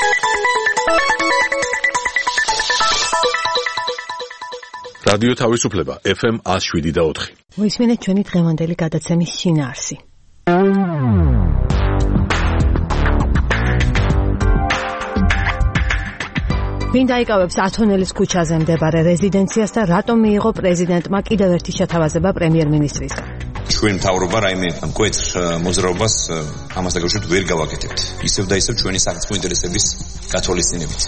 რადიო თავისუფლება FM 107.4. მოისმინეთ ჩვენი დღევანდელი გადაცემის შინაარსი. ვინ დაიკავებს ათონელის ქუჩაზე მდებარე რეზიდენციას და რატომ მიიღო პრეზიდენტმა კიდევ ერთი შეთავაზება პრემიერ-მინისტრისგან? ჩვენ მთავრობა რაიმე მკვეთრ მოძრაობას ამას დაკავშირებით ვერ გავაკეთებთ. ისევ და ისევ ჩვენი სახელმწიფო ინტერესების გათვალისწინებით.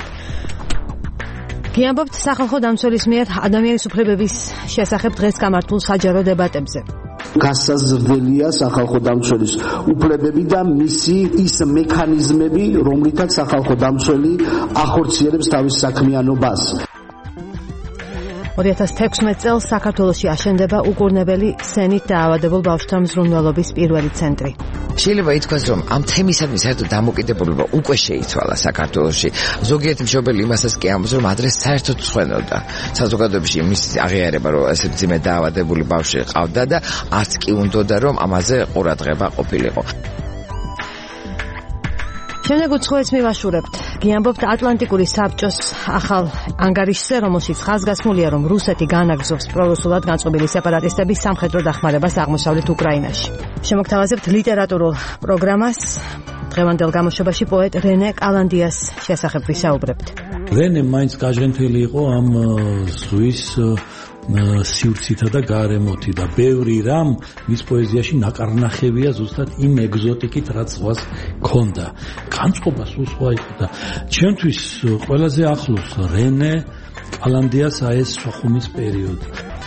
გიამბობთ სახალხო დამცველის მიერ ადამიანის უფლებების შესახებ დღეს გამართულ საჯარო დებატებზე. გასაზრდელია სახალხო დამცველის უფლებები და მისი ის მექანიზმები, რომლითაც სახალხო დამცველი ახორციელებს თავის საქმიანობას. 2016 წელს საქართველოში აშენდება უკურნებელი სენით დაავადებულ ბავშვთა მზრუნველობის პირველი ცენტრი. შეიძლება ითქვას, რომ ამ თემისადმი საერთოდ დამოკიდებულება უკვე შეიცვალა საქართველოში. ზოგიერთი მშობელი იმასაც კი ამბობს, რომ ადრე საერთოდ სხვენოდა. საზოგადოებაში მის აღიარება, რომ ესე მძიმე დაავადებული ბავშვი ყავდა და არც კი უნდოდა, რომ ამაზე ყურადღება ყოფილიყო. შემდეგ უცხოეთს მივაშურებთ. გიამბობთ ატლანტიკური საბჭოს ახალ ანგარიშზე, რომელშიც ხაზგასმულია, რომ რუსეთი განაგრძობს პრორუსულად განწყობილი სეპარატისტების სამხედრო დახმარებას აღმოსავლეთ უკრაინაში. შემოგთავაზებთ ლიტერატურულ პროგრამას. დღევანდელ გამოშვებაში პოეტ რენე კალანდიას შესახებ ვისაუბრებთ. რენე მაინც გაჟღენთელი იყო ამ ზღვის სივრცითა და გარემოთი და ბევრი რამ მის პოეზიაში ნაკარნახებია ზუსტად იმ ეგზოტიკით, რაც ზღვას ქონდა. განწყობა სულ სხვა იყო და ჩემთვის ყველაზე ახლოს რენე კალანდიას ეს სოხუმის პერიოდი.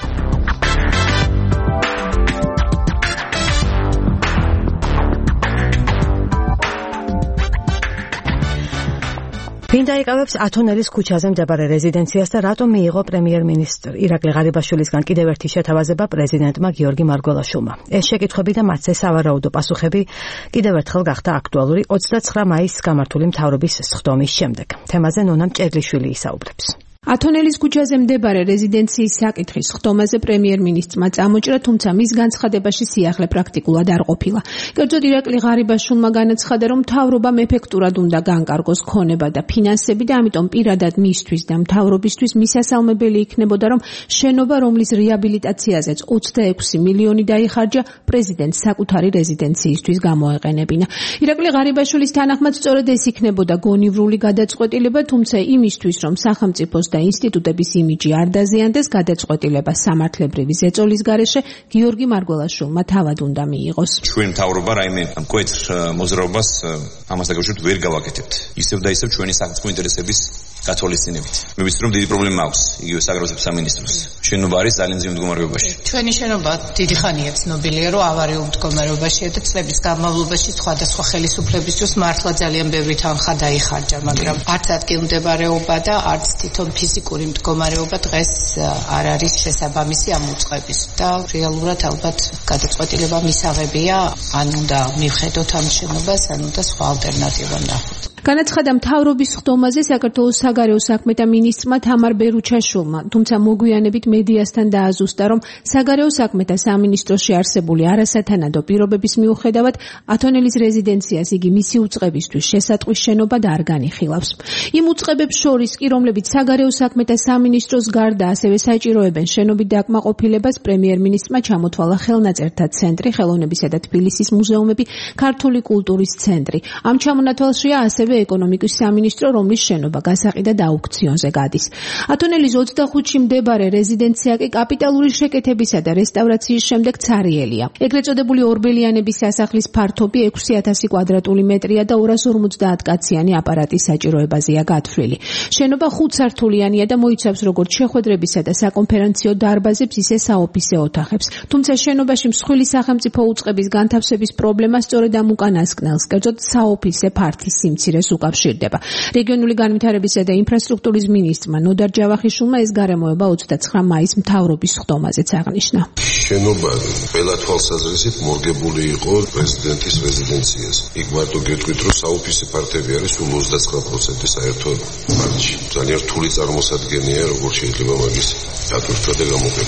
ვინ დაიკავებს ათონელის ქუჩაზე მდებარე რეზიდენციას და რატომ მიიღო პრემიერ-მინისტრ ირაკლი ღარიბაშვილისგან კიდევ ერთი შეთავაზება პრეზიდენტმა გიორგი მარგველაშვილმა? ეს შეკითხვები და მათზე სავარაუდო პასუხები კიდევ ერთხელ გახდა აქტუალური 29 მაისს გამართული მთავრობის სხდომის შემდეგ. თემაზე ნონა მჭედლიშვილი ისაუბრებს. ათონელის ქუჩაზე მდებარე რეზიდენციის საკითხის სხდომაზე პრემიერ-მინისტრმა წამოჭრა, თუმცა მის განცხადებაში სიახლე პრაქტიკულად არ ყოფილა. კერძოდ ირაკლი ღარიბაშვილმა განაცხადა, რომ მთავრობამ ეფექტურად უნდა განკარგოს ქონება და ფინანსები და ამიტომ პირადად მისთვის და მთავრობისთვის მისასალმებელი იქნებოდა, რომ შენობა, რომლის რეაბილიტაციაზეც 26 მილიონი დაიხარჯა, პრეზიდენტს საკუთარი რეზიდენციისთვის გამოეყენებინა. ირაკლი ღარიბაშვილის თანახმად სწორედ ეს იქნებოდა გონივრული გადაწყვეტილება, თუმცა იმისთვის, რომ სახელმწიფოს და ინსტიტუტების იმიჯი არ დაზიანდეს, გადაწყვეტილება სამართლებრივი ზეწოლის გარეშე გიორგი მარგველაშვილმა თავად უნდა მიიღოს. ჩვენ მთავრობა რაიმე მკვეთრ მოძრაობას ამას დაკავშირებით ვერ გავაკეთებთ. ისევ და ისევ ჩვენი სახელმწიფო ინტერესების გათვალისწინებით. მე ვიცი, რომ დიდი პრობლემა აქვს იგივე საგარეო სამინისტროს. შენობა არის ძალიან მძიმე მდგომარეობაში. ჩვენი შენობა დიდი ხანია ცნობილია, რომ ავარიულ მდგომარეობაშია და წლების განმავლობაში სხვადასხვა ხელისუფლებისთვის მართლა ძალიან ბევრი თანხა დაიხარჯა, მაგრამ არც ადგილმდებარეობა და არც თვითონ ფიზიკური მდგომარეობა დღეს არ არის შესაბამისი ამ უწყების და რეალურად ალბათ გადაწყვეტილება მისაღებია, ან უნდა მივხედოთ ამ შენობას, ან უნდა სხვა ალტერნატივა ნახოთ. განაცხადა მთავრობის სხდომაზე საქართველოს საგარეო საქმეთა მინისტრმა თამარ ბერუჩაშვილმა, თუმცა მოგვიანებით მედიასთან დააზუსტა, რომ საგარეო საქმეთა სამინისტროში არსებული არასათანადო პირობების მიუხედავად ათონელის რეზიდენციას იგი მისი უწყებისთვის შესატყვის შენობად არ განიხილავს. იმ უწყებებს შორის კი, რომლებიც საგარეო საქმეთა სამინისტროს გარდა ასევე საჭიროებენ შენობით დაკმაყოფილებას, პრემიერ-მინისტრმა ჩამოთვალა ხელნაწერთა ცენტრი, ხელოვნებისა და თბილისის მუზეუმები, ქართული კულტურის ცენტრი. ამ ჩამონათვალშია ასევე ეკონომიკის სამინისტრო, რომლის შენობა გასაყიდად აუქციონზე გადის. ათონელის 25-ში მდებარე რეზიდენცია კი კაპიტალური შეკეთებისა და რესტავრაციის შემდეგ ცარიელია. ეგრეთ წოდებული ორბელიანების სასახლის ფართობი 6000 კვადრატული მეტრია და 250 კაციანი აპარატის საჭიროებაზეა გათვლილი. შენობა 5 სართულიანია და მოიცავს როგორც შეხვედრებისა და საკონფერენციო დარბაზებს, ისე საოფისე ოთახებს. თუმცა შენობაში მსხვილი სახელმწიფო უწყების განთავსების პრობლემა სწორედ ამ უკანასკნელს, კერძოდ საოფისე ფართის სიმცირეს უკავშირდება. რეგიონული განვითარებისა და ინფრასტრუქტურის მინისტრმა ნოდარ ჯავახიშვილმა ეს გარემოება 29 მაისს მთავრობის სხდომაზეც აღნიშნა. შენობა ყველა თვალსაზრისით მორგებული იყო პრეზიდენტის რეზიდენციას. იქ მარტო გეტყვით, რომ საოფისე ფართები არის სულ 29% საერთო ფართში. ძალიან რთული წარმოსადგენია, როგორ შეიძლება მაგის დატვირთვა და გამოყენება.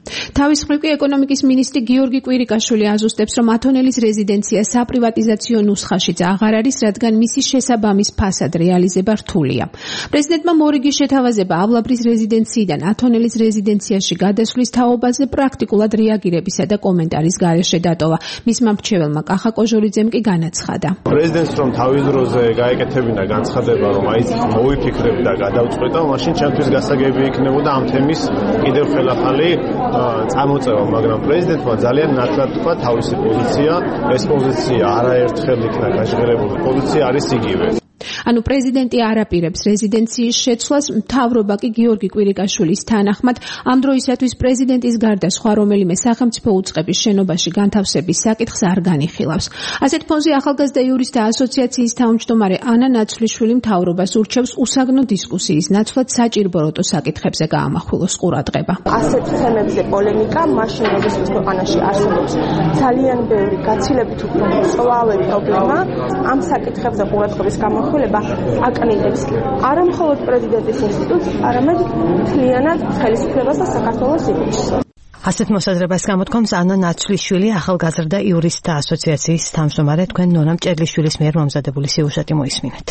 თავის მხრივ კი ეკონომიკის მინისტრი გიორგი კვირიკაშვილი აზუსტებს, რომ ათონელის რეზიდენცია საპრივატიზაციო ნუსხაშიც აღარ არის, რადგან მისი შესაბამის ფასად რეალიზება რთულია. პრეზიდენტმა მორიგი შეთავაზება ავლაბრის რეზიდენციიდან ათონელის რეზიდენციაში გადასვლის თაობაზე პრაქტიკულად რეაგირებისა და კომენტარის გარეშე დატოვა. მისმა მრჩეველმა კახა კოჟორიძემ კი განაცხადა. პრეზიდენტს რომ თავის დროზე გაეკეთებინა განცხადება, რომ აი მოვიფიქრებ და გადავწყვეტავ, მაშინ ჩემთვის გასაგები იქნებოდა ამ თემის კიდევ ხელახალი წამოწევა, მაგრამ პრეზიდენტმა ძალიან ნათლად თქვა თავისი პოზიცია. ეს პოზიცია არაერთხელ იქნა გაჟღერებული, პოზიცია არის იგივე. ანუ პრეზიდენტი არ აპირებს რეზიდენციის შეცვლას, მთავრობა კი გიორგი კვირიკაშვილის თანახმად ამ დროისათვის პრეზიდენტის გარდა სხვა რომელიმე სახელმწიფო უწყების შენობაში განთავსების საკითხს არ განიხილავს. ასეთ ფონზე ახალგაზრდა იურისტთა ასოციაციის თავმჯდომარე ანა ნაცვლიშვილი მთავრობას ურჩევს უსაგნო დისკუსიის ნაცვლად საჭირბოროტო საკითხებზე გაამახვილოს ყურადღება. ასეთ თემებზე პოლემიკა მაშინ როდესაც ქვეყანაში არსებობს ძალიან ბევრი გაცილებით უფრო მწვავე პრობლემა, ამ საკითხებზე ყურადღების გამახვილება აკნინებს არა მხოლოდ პრეზიდენტის ინსტიტუტს, არამედ მთლიანად ხელისუფლებას და საქართველოს იმიჯს. ასეთ მოსაზრებას გამოთქვამს ანა ნაცვლიშვილი, ახალგაზრდა იურისტთა ასოციაციის თავმჯდომარე. თქვენ ნონა მჭერლიშვილის მიერ მომზადებული სიუჟეტი მოისმინეთ.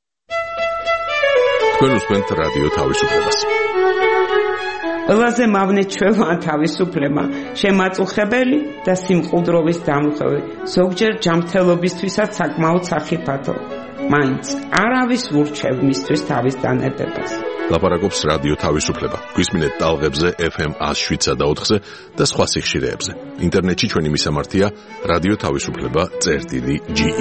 თქვენ უსმენთ რადიო თავისუფლებას. ყველაზე მავნე ჩვევა თავისუფლება, შემაწუხებელი და სიმყუდროვის დამღები, ზოგჯერ ჯანმრთელობისთვისაც საკმაოდ სახიფათო. მაინც არავის ურჩევ მისთვის თავის დანებებას. ლაპარაკობს რადიო თავისუფლება. გვისმინეთ ტალღებზე FM 107.4-ზე და სხვა სიხშირეებზე. ინტერნეტში ჩვენი მისამართია რადიო თავისუფლება.ge.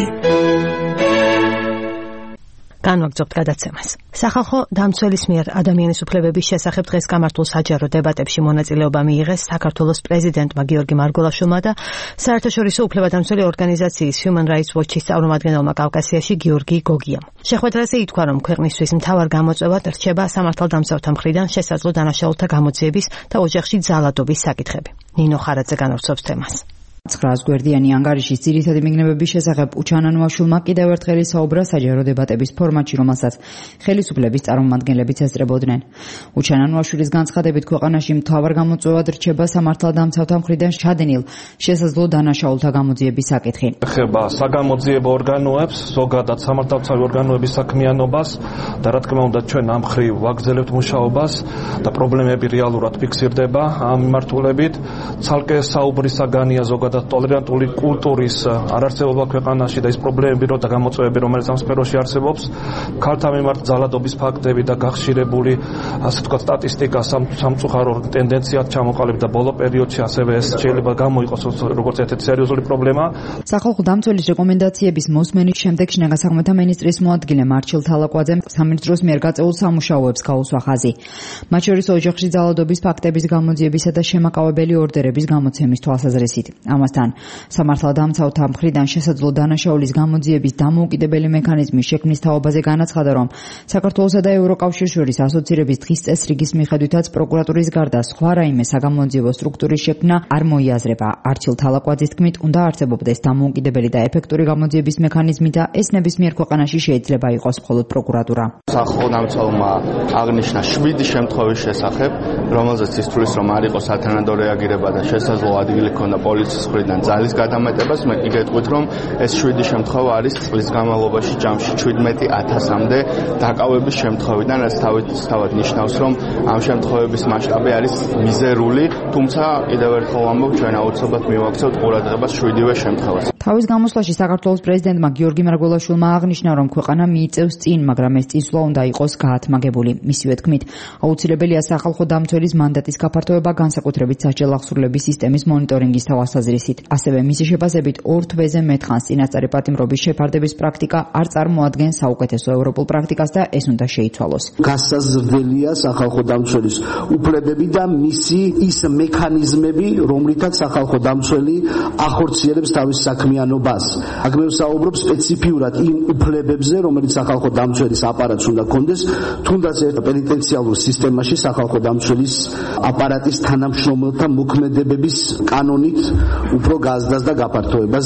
განვაგრძობთ გადაცემას. სახალხო დამცველის მიერ ადამიანის უფლებების შესახებ დღეს გამართულ საჯარო დებატებში მონაწილეობა მიიღეს საქართველოს პრეზიდენტმა გიორგი მარგველაშვილმა და საერთაშორისო უფლებადამცველი ორგანიზაციის Human Rights Watch-ის წარმომადგენელმა კავკასიაში გიორგი გოგიამ. შეხვედრაზე ითქვა, რომ ქვეყნისთვის მთავარ გამოწვევად რჩება სამართალდამცავთა მხრიდან შესაძლო დანაშაულთა გამოძიების და ოჯახში ძალადობის საკითხები. ნინო ხარაძე განავრცობს თემას. 900 გვერდიანი ანგარიშის ძირითადი მიგნებების შესახებ უჩანანუაშვილმა კიდევ ერთხელ საუბრა საჯარო დებატების ფორმატში, რომელსაც ხელისუფლების წარმომადგენლებიც ესწრებოდნენ. უჩანანუაშვილის განცხადებით, ქვეყანაში მთავარ გამოწვევად რჩება სამართალდამცავთა მხრიდან ჩადენილ შესაძლო დანაშაულთა გამოძიების საკითხი. ეხება საგამოძიებო ორგანოებს, ზოგადად სამართალდამცავი ორგანოების საქმიანობას და რა თქმა უნდა ჩვენ ამ მხრივ ვაგრძელებთ მუშაობას და პრობლემები რეალურად ფიქსირდება ამ მიმართულებით. ცალკე საუბრისაგანია ზოგადად ტოლერანტული კულტურის არარსებობა ქვეყანაში და ის პრობლემები და გამოწვევები, რომელიც ამ სფეროში არსებობს, ქალთა მიმართ ძალადობის ფაქტები და გახშირებული, ასე ვთქვათ, სტატისტიკა სამწუხარო ტენდენციად ჩამოყალიბდა ბოლო პერიოდში, ასევე ეს შეიძლება გამოიყოს როგორც ერთ-ერთი სერიოზული პრობლემა. სახალხო დამცველის რეკომენდაციების მოსმენის შემდეგ შინაგან საქმეთა მინისტრის მოადგილე მარჩილ თალაკვაძემ სამინისტროს მიერ გაწეულ სამუშაოებს გაუსვა ხაზი. მათ შორის ოჯახში ძალადობის ფაქტების გამოძიებისა და შემაკავებელი ორდერების გამოცემის თვალსაზრისით. ამასთან სამართალდამცავთა მხრიდან შესაძლო დანაშაულის გამოძიების დამოუკიდებელი მექანიზმის შექმნის თაობაზე განაცხადა, რომ საქართველოსა და ევროკავშირს შორის ასოცირების დღის წესრიგის მიხედვითაც პროკურატურის გარდა სხვა რაიმე საგამოძიებო სტრუქტურის შექმნა არ მოიაზრება. არჩილ თალაკვაძის თქმით, უნდა არსებობდეს დამოუკიდებელი და ეფექტური გამოძიების მექანიზმი და ეს ნებისმიერ ქვეყანაში შეიძლება იყოს მხოლოდ პროკურატურა. სახალხოდამცველმა აღნიშნა 7 შემთხვევის შესახებ, რომელზეც ის თვლის, რომ არ იყო სათანადო რეაგირება და შესაძლო ადგილი ჰქონდა პოლიციის მხრიდან ძალის გადამეტებას. მე კი გეტყვით, რომ ეს 7 შემთხვევა არის წლის განმავლობაში ჯამში 17,000-მდე დაკავების შემთხვევიდან, რაც თავად ნიშნავს, რომ ამ შემთხვევების მასშტაბი არის მიზერული, თუმცა კიდევ ერთხელ ვამბობ, ჩვენ აუცილებლად მივაქცევთ ყურადღებას 7-ვე შემთხვევას. თავის გამოსვლაში საქართველოს პრეზიდენტმა გიორგი მარგველაშვილმა აღნიშნა, რომ ქვეყანა მიიწევს წინ, მაგრამ ეს წინსვლა უნდა იყოს გაათმაგებული. მისივე თქმით, აუცილებელია სახალხო დამცველის მანდატის გაფართოება, განსაკუთრებით სასჯელ აღსრულების სისტემის მონიტორინგის თვალსაზრისით. ასევე მისი შეფასებით 2 თვეზე მეტხანს წინასწარი პატიმრობის შეფარდების პრაქტიკა არ წარმოადგენს საუკეთესო ევროპულ პრაქტიკას და ეს უნდა შეიცვალოს. გასაზრდელია სახალხო დამცველის უფლებები და მისი ის მექანიზმები, რომლითაც სახალხო დამცველი ახორციელებს თავის საქმიანობას. აქ მე ვსაუბრობ სპეციფიურად იმ უფლებებზე, რომელიც სახალხო დამცველის აპარატს უნდა კონდეს, თუნდაც ერთ პენიტენციალურ სისტემაში სახალხო დამცველის აპარატის თანამშრომელთა მოქმედებების კანონით უფრო გაზრდას და გაფართოებას.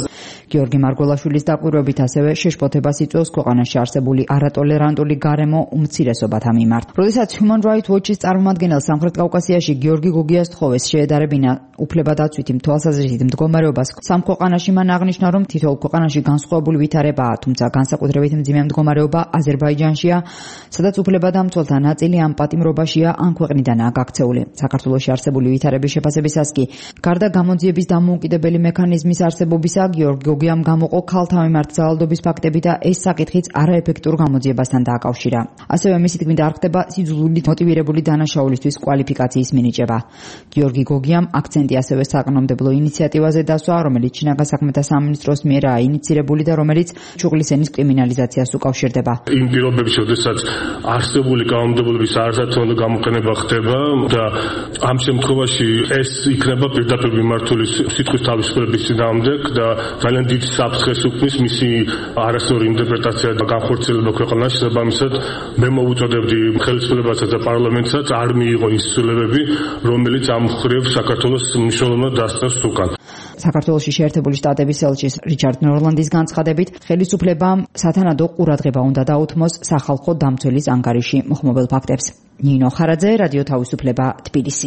გიორგი მარგველაშვილის დაკვირვებით ასევე შეშფოთებას იწვევს ქვეყანაში არსებული არატოლერანტული გარემო უმცირესობათა მიმართ. როდესაც Human Rights Watch-ის წარმომადგენელ სამხრეთ კავკასიაში გიორგი გოგიას თხოვეს შეედარებინა უფლებადაცვითი თვალსაზრისით მდგომარეობას სამ ქვეყანაში, მან აღნიშნა, რომ თითოეულ ქვეყანაში განსხვავებული ვითარებაა, თუმცა განსაკუთრებით მძიმე მდგომარეობა აზერბაიჯანშია, სადაც უფლებადამცველთა ნაწილი ამ პატიმრობაშია ან ქვეყნიდანაა გაქცეული. საქართველოში არსებული ვითარების შეფასებისას კი გარდა გამოძიების დამოუკიდებელი მექანიზმის არსებობისა, გიორგი გოგიამ გამოყო ქალთა მიმართ ძალადობის ფაქტები და ეს საკითხიც არაეფექტურ გამოძიებასთან დააკავშირა. ასევე მისი თქმით არ ხდება სიძულვილით მოტივირებული დანაშაულისთვის კვალიფიკაციის მინიჭება. გიორგი გოგიამ აქცენტი ასევე საკანონმდებლო ინიციატივაზე დასვა, რომელიც შინაგან საქმეთა სამინისტროს მიერაა ინიცირებული და რომელიც შუღლის ენის კრიმინალიზაციას უკავშირდება. იმ პირობებში, როდესაც არსებული კანონმდებლობის არასათანადო გამოყენება ხდება და ამ შემთხვევაში ეს იქნება პირდაპირ მიმართული სიტყვის თავისუფლების წინააღმდეგ და ძალიან დიდ საფრთხეს უქმნის მისი არასწორი ინტერპრეტაცია და განხორციელება ქვეყანაში. შესაბამისად, მე მოვუწოდებდი ხელისუფლებასაც და პარლამენტსაც არ მიიღო ის ცვლილებები, რომელიც ამ მხრივ საქართველოს მნიშვნელოვნად დასწრებს უკან. საქართველოში შეერთებული შტატების ელჩის რიჩარდ ნორლანდის განცხადებით, ხელისუფლებამ სათანადო ყურადღება უნდა დაუთმოს სახალხო დამცველის ანგარიში მოხმობილ ფაქტებს. ნინო ხარაძე, რადიო თავისუფლება, თბილისი.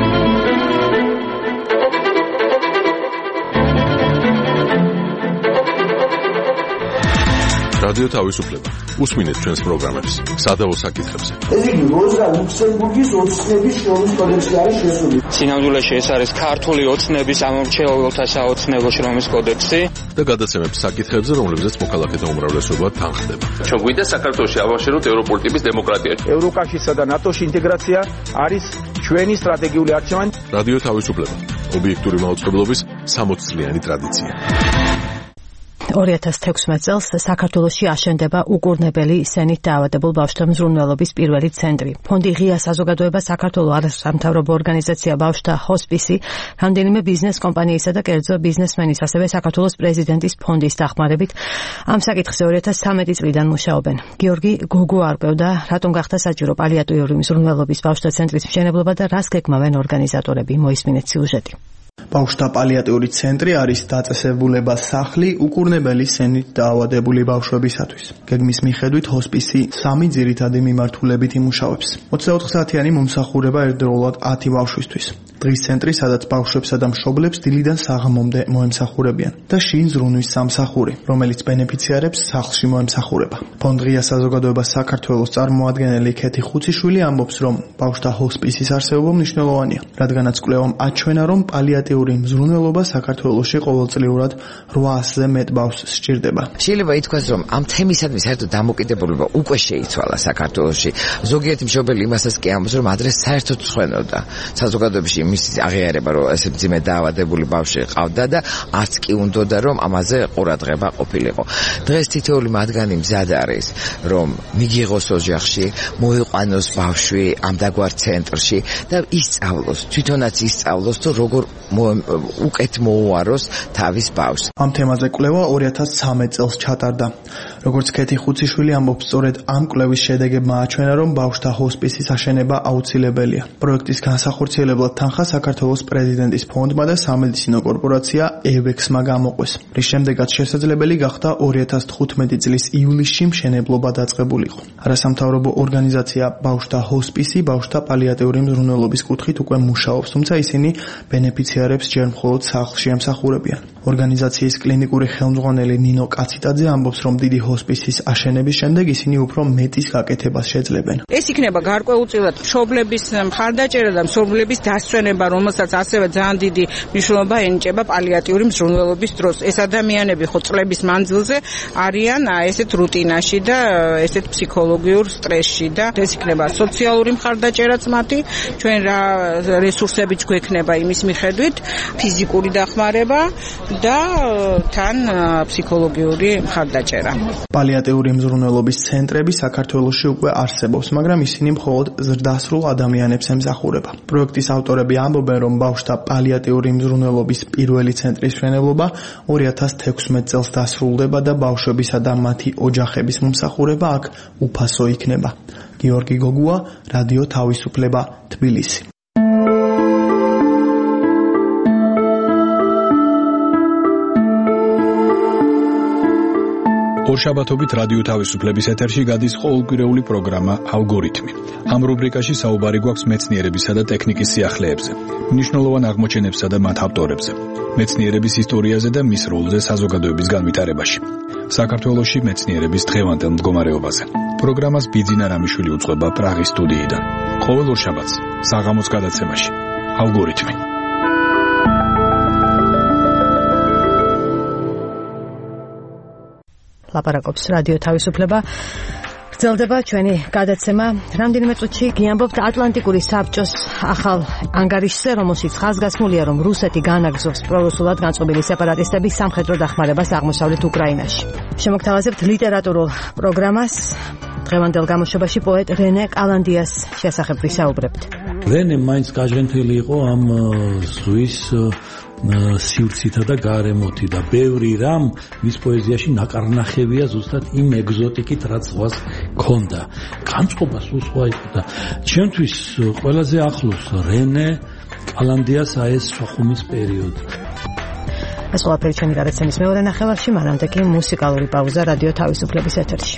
რადიო თავისუფლება. უსმინეთ ჩვენს პროგრამებს სადავო საკითხებზე. ეს იგი როზა ლუქსემბურგის ოცნების შრომის კოდექსში არის შესული. სინამდვილეში ეს არის ქართული ოცნების ამორჩეულთა საოცნებო შრომის კოდექსი და გადაცემებს საკითხებზე, რომლებზეც მოქალაქეთა უმრავლესობა თანხდება. ჩვენ გვინდა საქართველოში ავაშეროთ ევროპული ტიპის დემოკრატია. ევროკავშირსა და ნატოში ინტეგრაცია არის ჩვენი სტრატეგიული არჩევანი. რადიო თავისუფლება. ობიექტური მაუწყებლობის 60 წლიანი ტრადიცია. 2016 წელს საქართველოში აშენდება უკურნებელი სენით დაავადებულ ბავშვთა მზრუნველობის პირველი ცენტრი. ფონდი ღია საზოგადოება, საქართველოს არასამთავრობო ორგანიზაცია ბავშვთა ჰოსპისი, რამდენიმე ბიზნეს კომპანიისა და კერძო ბიზნესმენის, ასევე საქართველოს პრეზიდენტის ფონდის დახმარებით ამ საკითხზე 2013 წლიდან მუშაობენ. გიორგი გოგო არკვევდა, რატომ გახდა საჭირო პალიატიური მზრუნველობის ბავშვთა ცენტრის მშენებლობა და რას გეგმავენ ორგანიზატორები. მოისმინეთ სიუჟეტი. ბავშვთა პალიატიური ცენტრი არის დაწესებულება სახლი უკურნებელი სენით დაავადებული ბავშვებისათვის. გეგმის მიხედვით ჰოსპისი 3 ძირითადი მიმართულებით იმუშავებს. 24 საათიანი მომსახურება ერთდროულად 10 ბავშვისთვის. დღის ცენტრი, სადაც ბავშვებსა და მშობლებს დილიდან საღამომდე მოემსახურებიან და შინ ზრუნვის სამსახური, რომელიც ბენეფიციარებს სახლში მოემსახურება. ფონდ ღია საზოგადოება საქართველოს წარმოადგენელი ქეთი ხუციშვილი ამბობს, რომ ბავშვთა ჰოსპისის არსებობა მნიშვნელოვანია, რადგანაც კვლევამ აჩვენა, რომ პალიატიური მზრუნველობა საქართველოში ყოველწლიურად 800-ზე მეტ ბავშვს სჭირდება. შეიძლება ითქვას, რომ ამ თემისადმი საერთოდ დამოკიდებულება უკვე შეიცვალა საქართველოში. ზოგიერთი მშობელი იმასაც კი ამბობს, რომ ადრე საერთოდ სხვენოდა საზოგადოებაში მის აღიარება, რომ ესე მძიმე დაავადებული ბავშვი ყავდა და არც კი უნდოდა, რომ ამაზე ყურადღება ყოფილიყო. დღეს თითოეული მათგანი მზად არის, რომ მიგიღოს ოჯახში, მოიყვანოს ბავშვი ამ დაგვარ ცენტრში და ისწავლოს, თვითონაც ისწავლოს, თუ როგორ უკეთ მოუაროს თავის ბავშვს. ამ თემაზე კვლევა 2013 წელს ჩატარდა. როგორც ქეთი ხუციშვილი ამბობს, სწორედ ამ კვლევის შედეგებმა აჩვენა, რომ ბავშვთა ჰოსპისის აშენება აუცილებელია. პროექტის განსახორციელებლად თანხა საქართველოს პრეზიდენტის ფონდმა და სამედიცინო კორპორაცია EVEX-მა გამოყვეს, რის შემდეგაც შესაძლებელი გახდა 2015 წლის ივლისში მშენებლობა დაწყებულიყო. არასამთავრობო ორგანიზაცია ბავშვთა ჰოსპისი ბავშვთა პალიატიური მზრუნველობის კუთხით უკვე მუშაობს, თუმცა ისინი ბენეფიციარებს ჯერ მხოლოდ სახლში ემსახურებიან. ორგანიზაციის კლინიკური ხელმძღვანელი ნინო კაციტაძე ამბობს, რომ დიდი ჰოსპისის აშენების შემდეგ ისინი უფრო მეტის გაკეთებას შეძლებენ. ეს იქნება გარკვეულწილად მშობლების მხარდაჭერა და მშობლების დასვენება, რომელსაც ასევე ძალიან დიდი მნიშვნელობა ენიჭება პალიატიური მზრუნველობის დროს. ეს ადამიანები ხო წლების მანძილზე არიან ესეთ რუტინაში და ესეთ ფსიქოლოგიურ სტრესში და ეს იქნება სოციალური მხარდაჭერაც მათი, ჩვენ რა რესურსებიც გვექნება იმის მიხედვით, ფიზიკური დახმარება და თან ფსიქოლოგიური მხარდაჭერა. პალიატიური მზრუნველობის ცენტრები საქართველოში უკვე არსებობს, მაგრამ ისინი მხოლოდ ზრდასრულ ადამიანებს ემსახურება. პროექტის ავტორები ამბობენ, რომ ბავშვთა პალიატიური მზრუნველობის პირველი ცენტრის მშენებლობა 2016 წელს დასრულდება და ბავშვებისა და მათი ოჯახების მომსახურება აქ უფასო იქნება. გიორგი გოგუა, რადიო თავისუფლება, თბილისი. ორშაბათობით რადიო თავისუფლების ეთერში გადის ყოველკვირეული პროგრამა ალგორითმი. ამ რუბრიკაში საუბარი გვაქვს მეცნიერებისა და ტექნიკის სიახლეებზე, მნიშვნელოვან აღმოჩენებსა და მათ ავტორებზე, მეცნიერების ისტორიაზე და მის როლზე საზოგადოების განვითარებაში. საქართველოში მეცნიერების დღევანდელ მდგომარეობაზე. პროგრამას ბიძინა რამიშვილი უძღვება პრაღის სტუდიიდან. ყოველ ორშაბათს საღამოს გადაცემაში ალგორითმი. ლაპარაკობს რადიო თავისუფლება. გრძელდება ჩვენი გადაცემა. რამდენიმე წუთში გიამბობთ ატლანტიკური საბჭოს ახალ ანგარიშზე, რომელშიც ხაზგასმულია, რომ რუსეთი განაგრძობს პრორუსულად განწყობილი სეპარატისტების სამხედრო დახმარებას აღმოსავლეთ უკრაინაში. შემოგთავაზებთ ლიტერატურულ პროგრამას. დღევანდელ გამოშვებაში პოეტ რენე კალანდიას შესახებ ვისაუბრებთ. რენე მაინც გაჟღენთელი იყო ამ ზღვის სივრცითა და გარემოთი და ბევრი რამ მის პოეზიაში ნაკარნახებია ზუსტად იმ ეგზოტიკით, რაც ზღვას ქონდა. განწყობა სულ სხვა იყო და ჩემთვის ყველაზე ახლოს რენე კალანდიას ეს შოხუმის პერიოდი. ეს ყველაფერი ჩვენი გადაცემის მეორე ნახევარში, მანამდე კი მუსიკალური პაუზა რადიო თავისუფლების ეთერში.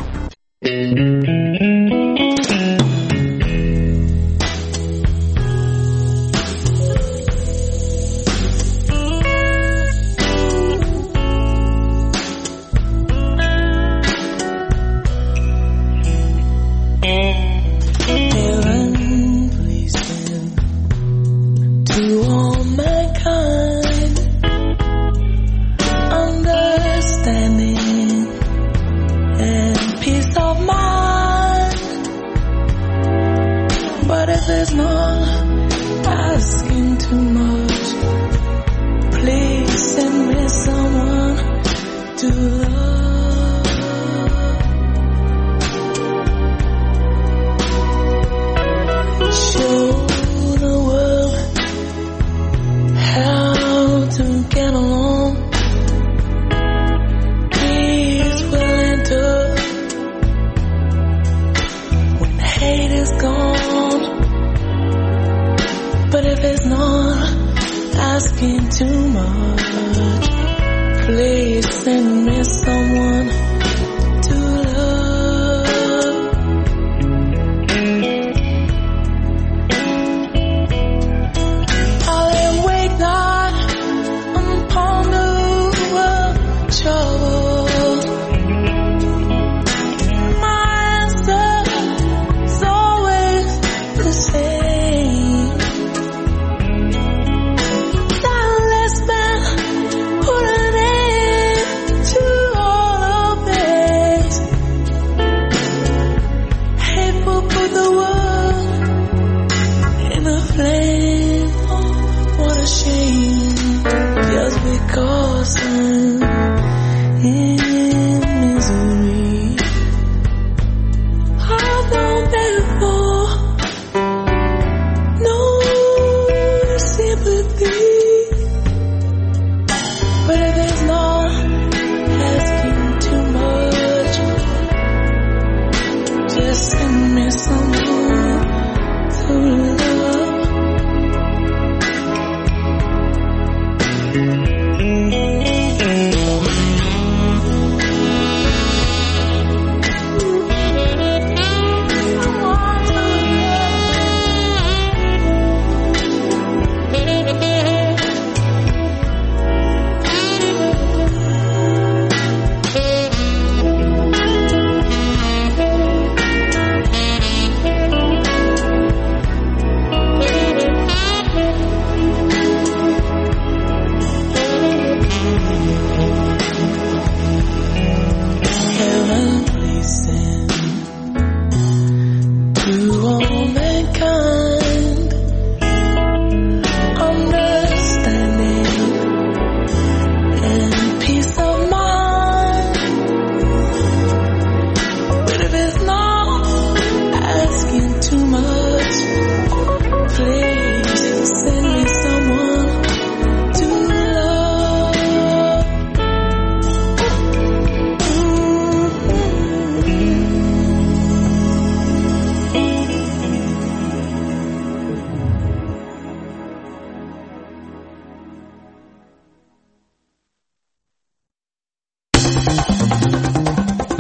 To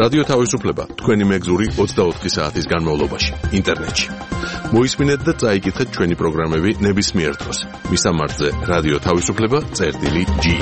რადიო თავისუფლება თქვენი მეგზური 24 საათის განმავლობაში ინტერნეტში. მოისმინეთ და წაიკითხეთ ჩვენი პროგრამები ნებისმიერ დროს. მისამართზე რადიო თავისუფლება.ge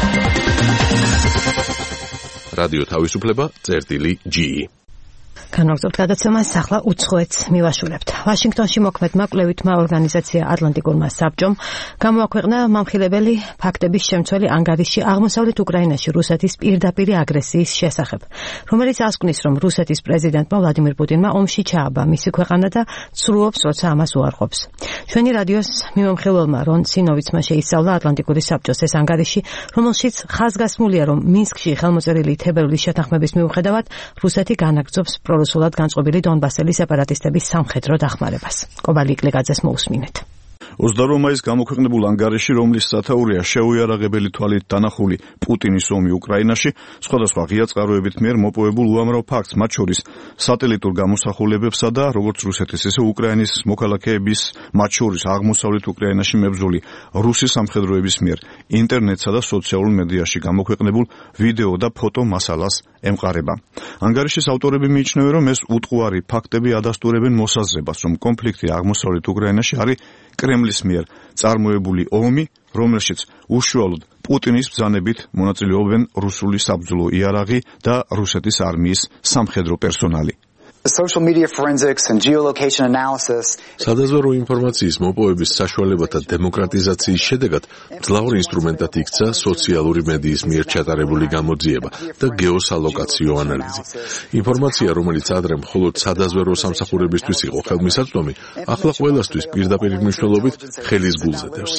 რადიო თავისუფლება.ge განვაგრძობთ გადაცემას, ახლა უცხოეთს მივაშურებთ. ვაშინგტონში მოქმედმა კვლევითმა ორგანიზაცია ატლანტიკურმა საბჭომ გამოაქვეყნა მამხილებელი ფაქტების შემცველი ანგარიში აღმოსავლეთ უკრაინაში რუსეთის პირდაპირი აგრესიის შესახებ, რომელიც ასკვნის, რომ რუსეთის პრეზიდენტმა ვლადიმირ პუტინმა ომში ჩააბა მისი ქვეყანა და ცრუობს, როცა ამას უარყოფს. ჩვენი რადიოს მიმომხილველმა რონ სინოვიცმა შეისწავლა ატლანტიკური საბჭოს ეს ანგარიში, რომელშიც ხაზგასმულია, რომ მინსკში ხელმოწერილი თებერვლის შეთანხმების მიუხედავად რუსეთი განაგრძობს რუსულად განწყობილი დონბასელი სეპარატისტების სამხედრო დახმარებას. კობალი იკლიკაძეს მოусმინეთ. 28 მაისს გამოქვეყნებულ ანგარიში, რომლის სათაურია შეუიარაღებელი თვალით დანახული პუტინის ომი უკრაინაში, სხვადასხვა ღია წყაროებით მიერ მოპოვებულ უამრავ ფაქტს, მათ შორის სატელიტურ გამოსახულებებსა და როგორც რუსეთის, ისე უკრაინის მოქალაქეების, მათ შორის აღმოსავლეთ უკრაინაში მებრძოლი რუსი სამხედროების მიერ ინტერნეტსა და სოციალურ მედიაში გამოქვეყნებულ ვიდეო და ფოტო მასალას ემყარება. ანგარიშის ავტორები მიიჩნევენ, რომ ეს უტყუარი ფაქტები ადასტურებენ მოსაზრებას, რომ კონფლიქტი აღმოსავლეთ უკრაინაში არის კრემლის მიერ წარმოებული ომი, რომელშიც უშუალოდ პუტინის ბრძანებით მონაწილეობენ რუსული საბრძოლო იარაღი და რუსეთის არმიის სამხედრო პერსონალი. Social media forensics and geolocation analysis სადაზვერვო ინფორმაციის მოპოვების საშუალებათა დემოკრატიზაციის შედეგად მძლავრ ინსტრუმენტად იქცა სოციალური მედიის მიერ ჩატარებული გამოძიება და გეოსალოკაციო ანალიზი. ინფორმაცია, რომელიც ადრე მხოლოდ სადაზვერვო სამსახურებისთვის იყო ხელმისაწვდომი, ახლა ყველასთვის პირდაპირ მნიშვნელობით ხელის გულზე დევს.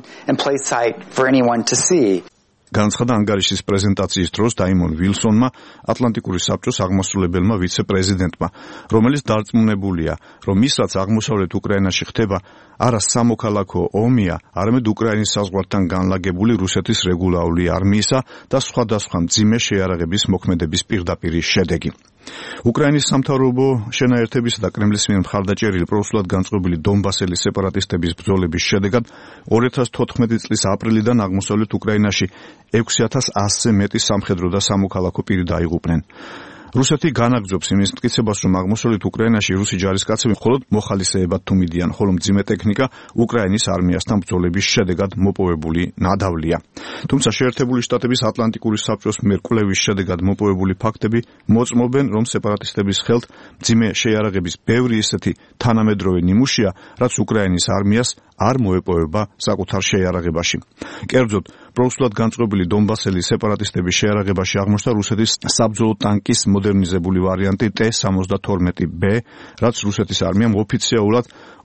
განაცხადა ანგარიშის პრეზენტაციის დროს დაიმონ ვილსონმა, ატლანტიკური საბჭოს აღმასრულებელმა ვიცე-პრეზიდენტმა, რომელიც დარწმუნებულია, რომ ის რაც აღმოსავლეთ უკრაინაში ხდება, არა სამოქალაქო ომია, არამედ უკრაინის საზღვართან განლაგებული რუსეთის რეგულარული არმიისა და სხვადასხვა მძიმე შეიარაღების მოქმედების პირდაპირი შედეგი. უკრაინის სამთავრობო შენაერთებისა და კრემლის მიერ მხარდაჭერილი პრორუსულად განწყობილი დონბასელი სეპარატისტების ბრძოლების შედეგად 2014 წლის აპრილიდან აღმოსავლეთ უკრაინაში 6100-ზე მეტი სამხედრო და სამოქალაქო პირი დაიღუპნენ. რუსეთი განაგრძობს იმის მტკიცებას, რომ აღმოსავლეთ უკრაინაში რუსი ჯარისკაცები მხოლოდ მოხალისეებად თუ მიდიან, ხოლო მძიმე ტექნიკა უკრაინის არმიასთან ბრძოლების შედეგად მოპოვებული ნადავლია. თუმცა შეერთებული შტატების ატლანტიკური საბჭოს მიერ კვლევის შედეგად მოპოვებული ფაქტები მოწმობენ, რომ სეპარატისტების ხელთ მძიმე შეიარაღების ბევრი ისეთი თანამედროვე ნიმუშია, რაც უკრაინის არმიას არ მოეპოვება საკუთარ შეიარაღებაში. კერძოდ, პრორუსულად განწყობილი დონბასელი სეპარატისტების შეიარაღებაში აღმოჩნდა რუსეთის საბრძოლო ტანკის მოდერნიზებული ვარიანტი T-72B, რაც რუსეთის არმიამ ოფიციალურად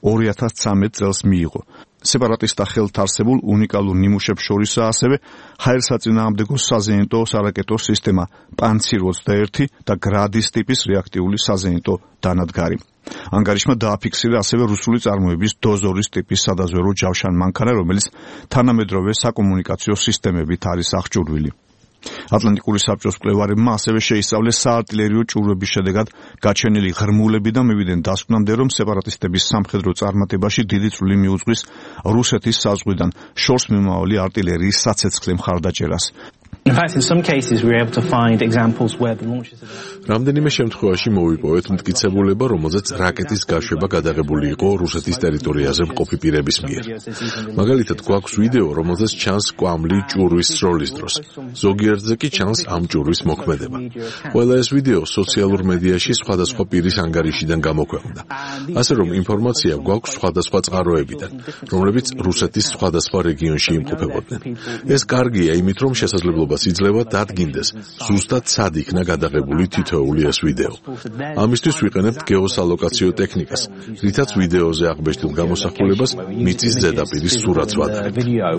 2013 წელს მიიღო. სეპარატისტთა ხელთ არსებულ უნიკალურ ნიმუშებს შორისაა ასევე ჰაერსაწინააღმდეგო საზეიმტო სარაკეტო სისტემა Pantsir-21 და გრადის ტიპის რეაქტიული საზეიმტო დანადგარი. ანგარიშმა დააფიქსირა ასევე რუსული წარმოების დოზორის ტიპის სადაზვერვო ჯავშან მანქანა, რომელიც თანამედროვე საკომუნიკაციო სისტემებით არის აღჭურვილი. ატლანტიკური საბჭოს მკვლევარებმა ასევე შეისწავლეს საარტილერიო ჭურვების შედეგად გაჩენილი ღრმულები და მივიდნენ დასკვნამდე, რომ სეპარატისტების სამხედრო წარმატებაში დიდი წვლილი მიუძღვის რუსეთის საზღვიდან შორს მიმავალი артиллерიის საცეცხლე მხარდაჭერას. In fact, in some cases we were able to find examples where the launches of რამდენიმე შემთხვევაში მოვიპოვეთ მტკიცებულება, რომელზეც რაკეტის გაშვება გადაღებული იყო რუსეთის ტერიტორიაზე მყოფი პირების მიერ. მაგალითად, გვაქვს ვიდეო, რომელზეც ჩანს კვამლი ჭურვის სროლის დროს. ზოგიერთზე კი ჩანს ამ ჭურვის მოქმედება. ყველა ეს ვიდეო სოციალურ მედიაში სხვადასხვა პირის ანგარიშიდან გამოქვეყნდა. ასე რომ ინფორმაცია გვაქვს სხვადასხვა წყაროებიდან, რომლებიც რუსეთის სხვადასხვა რეგიონში იმყოფებოდნენ. ეს კარგია იმით, რომ შესაძლებლობა იძლევა დადგინდეს ზუსტად სად იქნა გადაღებული თითოეული ეს ვიდეო. ამისთვის ვიყენებთ გეოსალოკაციო ტექნიკას, რითაც ვიდეოზე აღბეჭდილ გამოსახულებას მიწის ზედაპირის სურათს ვადარებთ.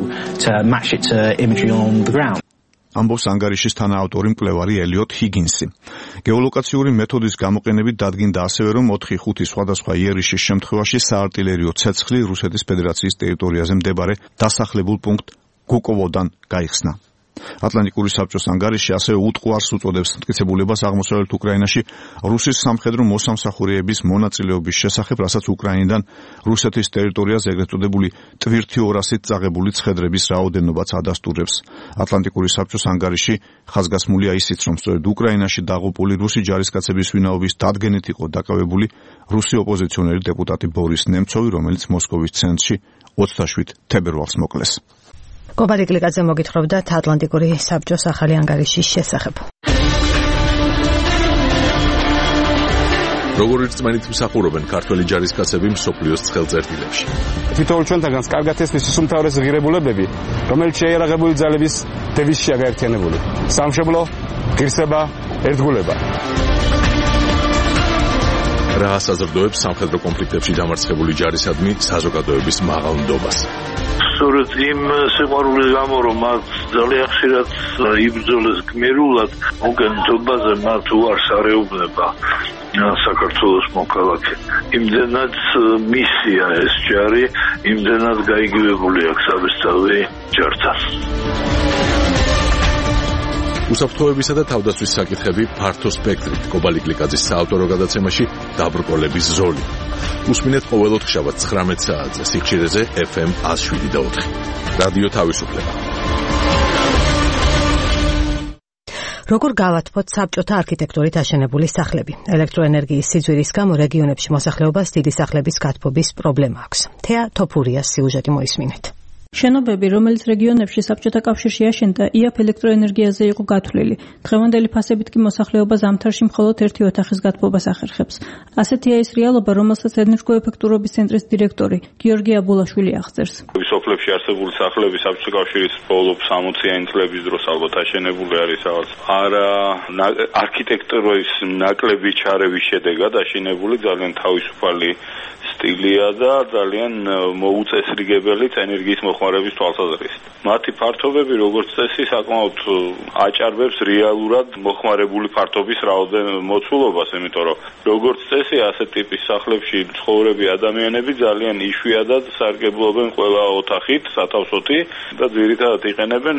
ამბობს ანგარიშის თანაავტორი მკვლევარი ელიოტ ჰიგინსი. გეოლოკაციური მეთოდის გამოყენებით დადგინდა ასევე, რომ 4-5 სხვადასხვა იერიშის შემთხვევაში საარტილერიო ცეცხლი რუსეთის ფედერაციის ტერიტორიაზე მდებარე დასახლებულ პუნქტ გუკოვოდან გაიხსნა. ატლანტიკური საბჭოს ანგარიში ასევე უტყუარს უწოდებს მტკიცებულებას აღმოსავლეთ უკრაინაში რუსის სამხედრო მოსამსახურეების მონაწილეობის შესახებ, რასაც უკრაინიდან რუსეთის ტერიტორიაზე ეგრეთ წოდებული ტვირთი 200-ით წაღებული ცხედრების რაოდენობაც ადასტურებს. ატლანტიკური საბჭოს ანგარიში ხაზგასმულია ისიც, რომ სწორედ უკრაინაში დაღუპული რუსი ჯარისკაცების ვინაობის დადგენით იყო დაკავებული რუსი ოპოზიციონერი დეპუტატი ბორის ნემცოვი, რომელიც მოსკოვის ცენტრში 27 თებერვალს მოკლეს. კობარი კლიკაძე მოგითხრობდა ატლანტიკური საბჭოს ახალი ანგარიშის შესახებ. როგორ ერთმანეთ მსახურობენ ქართველი ჯარისკაცები მსოფლიოს ცხელწერტილებში? თითოეულ ჩვენთაგანს კარგად ესმის უმთავრესი ღირებულებები, რომელიც შეიარაღებული ძალების დევიზშია გაერთიანებული: სამშობლო, ღირსება, ერთგულება. რა საზრდოებს სამხედრო კონფლიქტებში დამარცხებული ჯარისადმი საზოგადოების მაღალ ნდობას? სწორედ იმ სიყვარულის გამო, რომ მათ ძალიან ხშირად იბრძოლეს გმირულად, უკენითობაზე მათ უარს არეუბნება საქართველოს მოქალაქე. იმდენად მისია ეს ჯარი, იმდენად გაიგივებული აქვს საბესწავლი ჯართან. უსაფრთხოებისა და თავდაცვის საკითხები ფართო სპექტრით. კობალი კლიკაძის საავტორო გადაცემაში დაბრკოლების ზოლი. უსმინეთ ყოველ ოთხშაბათს 19 საათზე სიხშირეზე FM 107.4. რადიო თავისუფლება. როგორ გავათბოთ საბჭოთა არქიტექტურით აშენებული სახლები? ელექტროენერგიის სიძვირის გამო რეგიონებში მოსახლეობას დიდი სახლების გათბობის პრობლემა აქვს. თეა თოფურიას სიუჟეტი მოისმინეთ. შენობები, რომელიც რეგიონებში საბჭოთა კავშირში აშენდა, იაფ ელექტროენერგიაზე იყო გათვლილი. დღევანდელი ფასებით კი მოსახლეობა ზამთარში მხოლოდ ერთი ოთახის გათბობას ახერხებს. ასეთია ის რეალობა, რომელსაც ენერგოეფექტურობის ცენტრის დირექტორი გიორგი აბულაშვილი აღწერს. სოფლებში არსებული სახლები საბჭოთა კავშირის ბოლო 60-იანი წლების დროს ალბათ აშენებული არის რაღაც. არა არქიტექტურის ნაკლები ჩარევის შედეგად აშენებული, ძალიან თავისუფალი სტილია და ძალიან მოუწესრიგებელი ენერგიის მოხმარების თვალსაზრისით. მათი ფართობები, როგორც წესი, საკმაოდ აჭარბებს რეალურად მოხმარებული ფართობის მოცულობას, იმიტომ რომ როგორც წესი, ასეთ ტიპის სახლებში ცხოვრები ადამიანები ძალიან იშვიათად სარგებლობენ ყველა ოთახით, სათავსოთი და ძირითადად იყენებენ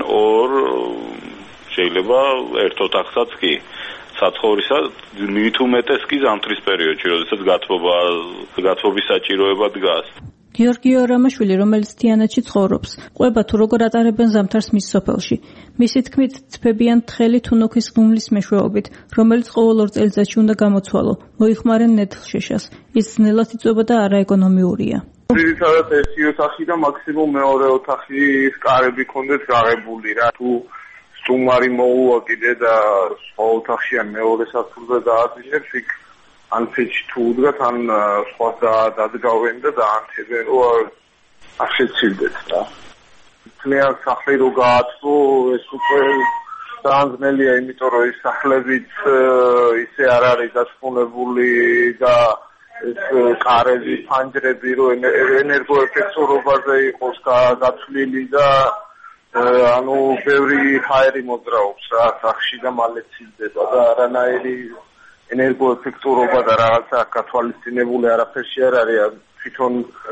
შეიძლება ერთ ოთახსაც კი. საცხოვრისა მით უმეტეს კი ზამთრის პერიოდში, როდესაც გათბობის საჭიროება დგას. გიორგი ორამაშვილი, რომელიც თიანეთში ცხოვრობს, ყვება თუ როგორ ატარებენ ზამთარს მის სოფელში. მისი თქმით, ცფებიან თხელი თუნუქის ღუმლის მეშვეობით, რომელიც ყოველ 2 წელიწადში უნდა გამოცვალო. მოიხმარენ ნედლშეშას. ის ძნელად იწვება და არაეკონომიურია. ძირითადად ერთი ოთახი და მაქსიმუმ მეორე ოთახის კარები ქონდეს გაღებული რა. თუ სტუმარი მოუვა კიდე და სხვა ოთახში ან მეორე სართულზე დაადგინებს, იქ ან ფეჩი თუ უდგათ, ან სხვა დადგავენ და დაანთებენ, რომ არ შეცილდეთ რა. ძალიან სახლი რო გაათბო, ეს უკვე ძალიან ძნელია, იმიტომ რომ ეს სახლებიც ისე არ არის დასრულებული და ეს კარები, ფანჯრები რო ენერგოეფექტურობაზე იყოს გათვლილი და ანუ ბევრი ჰაერი მოძრაობს რა სახში და მალე ცილდება და არანაირი ენერგოეფექტურობა და რაღაცა გათვალისწინებული არაფერში არ არის თვითონ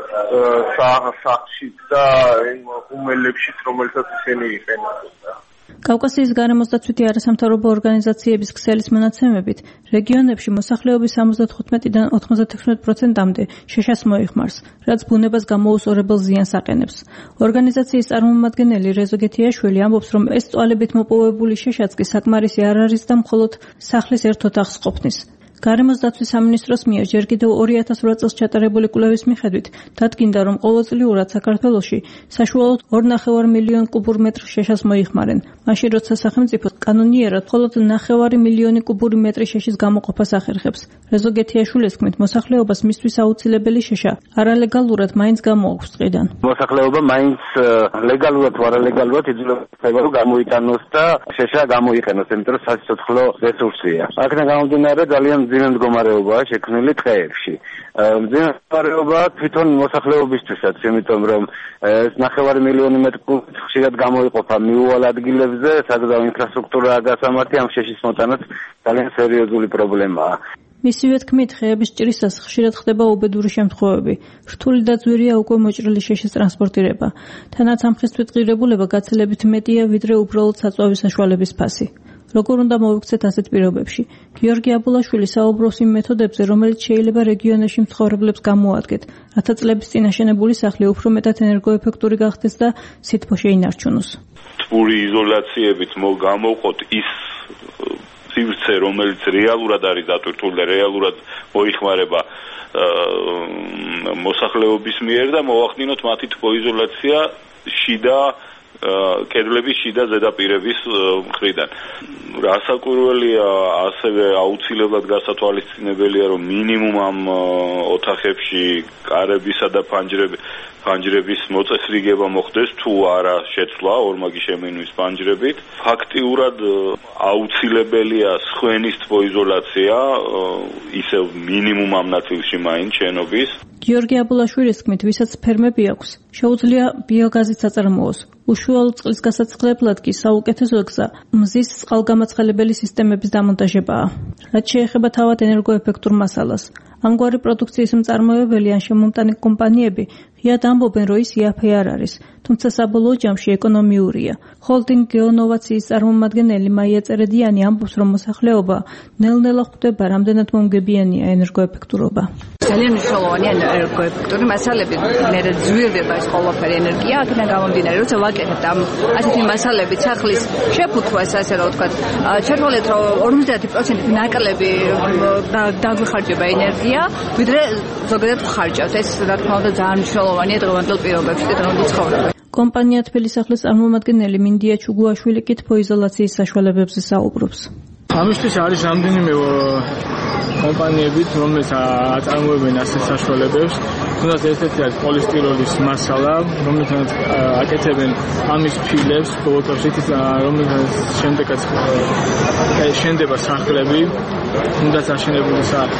სახში და უმელებში, რომელსაც ისინი იყენებენ. კავკასიის გარემოს დაცვითი არასამთავრობო ორგანიზაციების ქსელის მონაცემებით, რეგიონებში მოსახლეობის 75-დან 96%-მდე შეშას მოიხმარს, რაც ბუნებას გამოუსწორებელ ზიანს აყენებს. ორგანიზაციის წარმომადგენელი რეზო გეთიაშვილი ამბობს, რომ ეს წვალებით მოპოვებული შეშაც კი საკმარისი არ არის და მხოლოდ სახლის ერთ ოთახს ყოფნის. გარემოს დაცვის სამინისტროს მიერ ჯერ კიდევ 2008 წელს ჩატარებული კვლევის მიხედვით დადგინდა, რომ ყოველწლიურად საქართველოში საშუალოდ 2.5 მილიონი კუბურ მეტრ შეშას მოიხმარენ, მაშინ როცა სახელმწიფო კანონიერად მხოლოდ 9.5 მილიონი კუბური მეტრი შეშის გამოყოფას ახერხებს. რეზო გეთიაშვილის თქმით, მოსახლეობას მისთვის აუცილებელი შეშა არალეგალურად მაინც გამოაქვს ტყიდან. მოსახლეობა მაინც ლეგალურად თუ არალეგალურად იძლევა რომ გამოიტანოს და შეშა გამოიყენოს, იმიტომ რომ სასიცოცხლო რესურსია. აქედან გამომდინარე ძალიან მძიმე მდგომარეობაა შექმნილი ტყეებში. მძიმე მდგომარეობა თვითონ მოსახლეობისთვისაც, იმიტომ რომ 9.5 მილიონი მეტრი კუბით ხშირად გამოიყოფა მიუვალ ადგილებზე, სადაც ინფრასტრუქტურაა გასამართი, ამ შეშის მოტანაც ძალიან სერიოზული პრობლემაა. მისივე თქმით, ხეების ჭრისას ხშირად ხდება უბედური შემთხვევები. რთული და ძვირია უკვე მოჭრილი შეშის ტრანსპორტირება. თანაც ამ ხის თვითღირებულება გაცილებით მეტია, ვიდრე უბრალოდ საწვავის საშუალების ფასი. როგორ უნდა მოვიქცეთ ასეთ პირობებში? გიორგი აბულაშვილი საუბრობს იმ მეთოდებზე, რომელიც შეიძლება რეგიონებში მცხოვრებლებს გამოადგეთ, რათა წლების წინ აშენებული სახლი უფრო მეტად ენერგოეფექტური გახდეს და სითბო შეინარჩუნოს. თბური იზოლაციებით გამოვყოთ ის სივრცე, რომელიც რეალურად არის დატვირთული და რეალურად მოიხმარება მოსახლეობის მიერ და მოვახდინოთ მათი თბოიზოლაცია შიდა კედლების შიდა ზედაპირების მხრიდან. რასაკვირველია, ასევე აუცილებლად გასათვალისწინებელია, რომ მინიმუმ ამ ოთახებში კარებისა და ფანჯრების მოწესრიგება მოხდეს, თუ არა შეცვლა ორმაგი შემინვის ფანჯრებით. ფაქტიურად აუცილებელია სხვენის თბოიზოლაცია, ისევ მინიმუმ ამ ნაწილში მაინც შენობის. გიორგი აბულაშვილის თქმით, ვისაც ფერმები აქვს, შეუძლია ბიოგაზით საწარმოოს. უშუალო წყლის გასაცხლებლად კი საუკეთესო გზა მზის წყალგამაცხელებელი სისტემების დამონტაჟებაა. რაც შეეხება თავად ენერგოეფექტურ მასალას. ამგვარი პროდუქციის მწარმოებელი ან შემომტანი კომპანიები ღიად ამბობენ, რომ ის იაფე არ არის, თუმცა საბოლოო ჯამში ეკონომიურია. ჰოლდინგ გეონოვაციის წარმომადგენელი მაია წერედიანი ამბობს, რომ მოსახლეობა ნელ-ნელა ხვდება, რამდენად მომგებიანია ენერგოეფექტურობა. ძალიან მნიშვნელოვანია ენერგოეფექტური მასალები, მერე ძვირდება ეს ყველაფერი ენერგია, აქედან გამომდინარე, როცა ვაკეთებთ ამ ასეთი მასალებით სახლის შეფუთვას, ასე რომ ვთქვათ, ჩათვალეთ, რომ 50% ნაკლები დაგვიხარჯება ენერგია, ვიდრე ზოგადად ვხარჯავთ. ეს რა თქმა უნდა ძალიან მნიშვნელოვანია დღევანდელ პირობებში და დღევანდელ ცხოვრებაში. კომპანია თბილისახლის წარმომადგენელი მინდია ჩუგუაშვილი კი თბოიზოლაციის საშუალებებზე საუბრობს. ამისთვის არის რამდენიმე კომპანიები, რომელიც აწარმოებენ ასეთ საშუალებებს. თუნდაც ერთ-ერთი არის პოლისტიროლის მასალა, რომელთაც აკეთებენ ამის ფილებს, ბოლოებში, რომელთაც შემდეგაც შენდება სახლები. თუნდაც აშენებული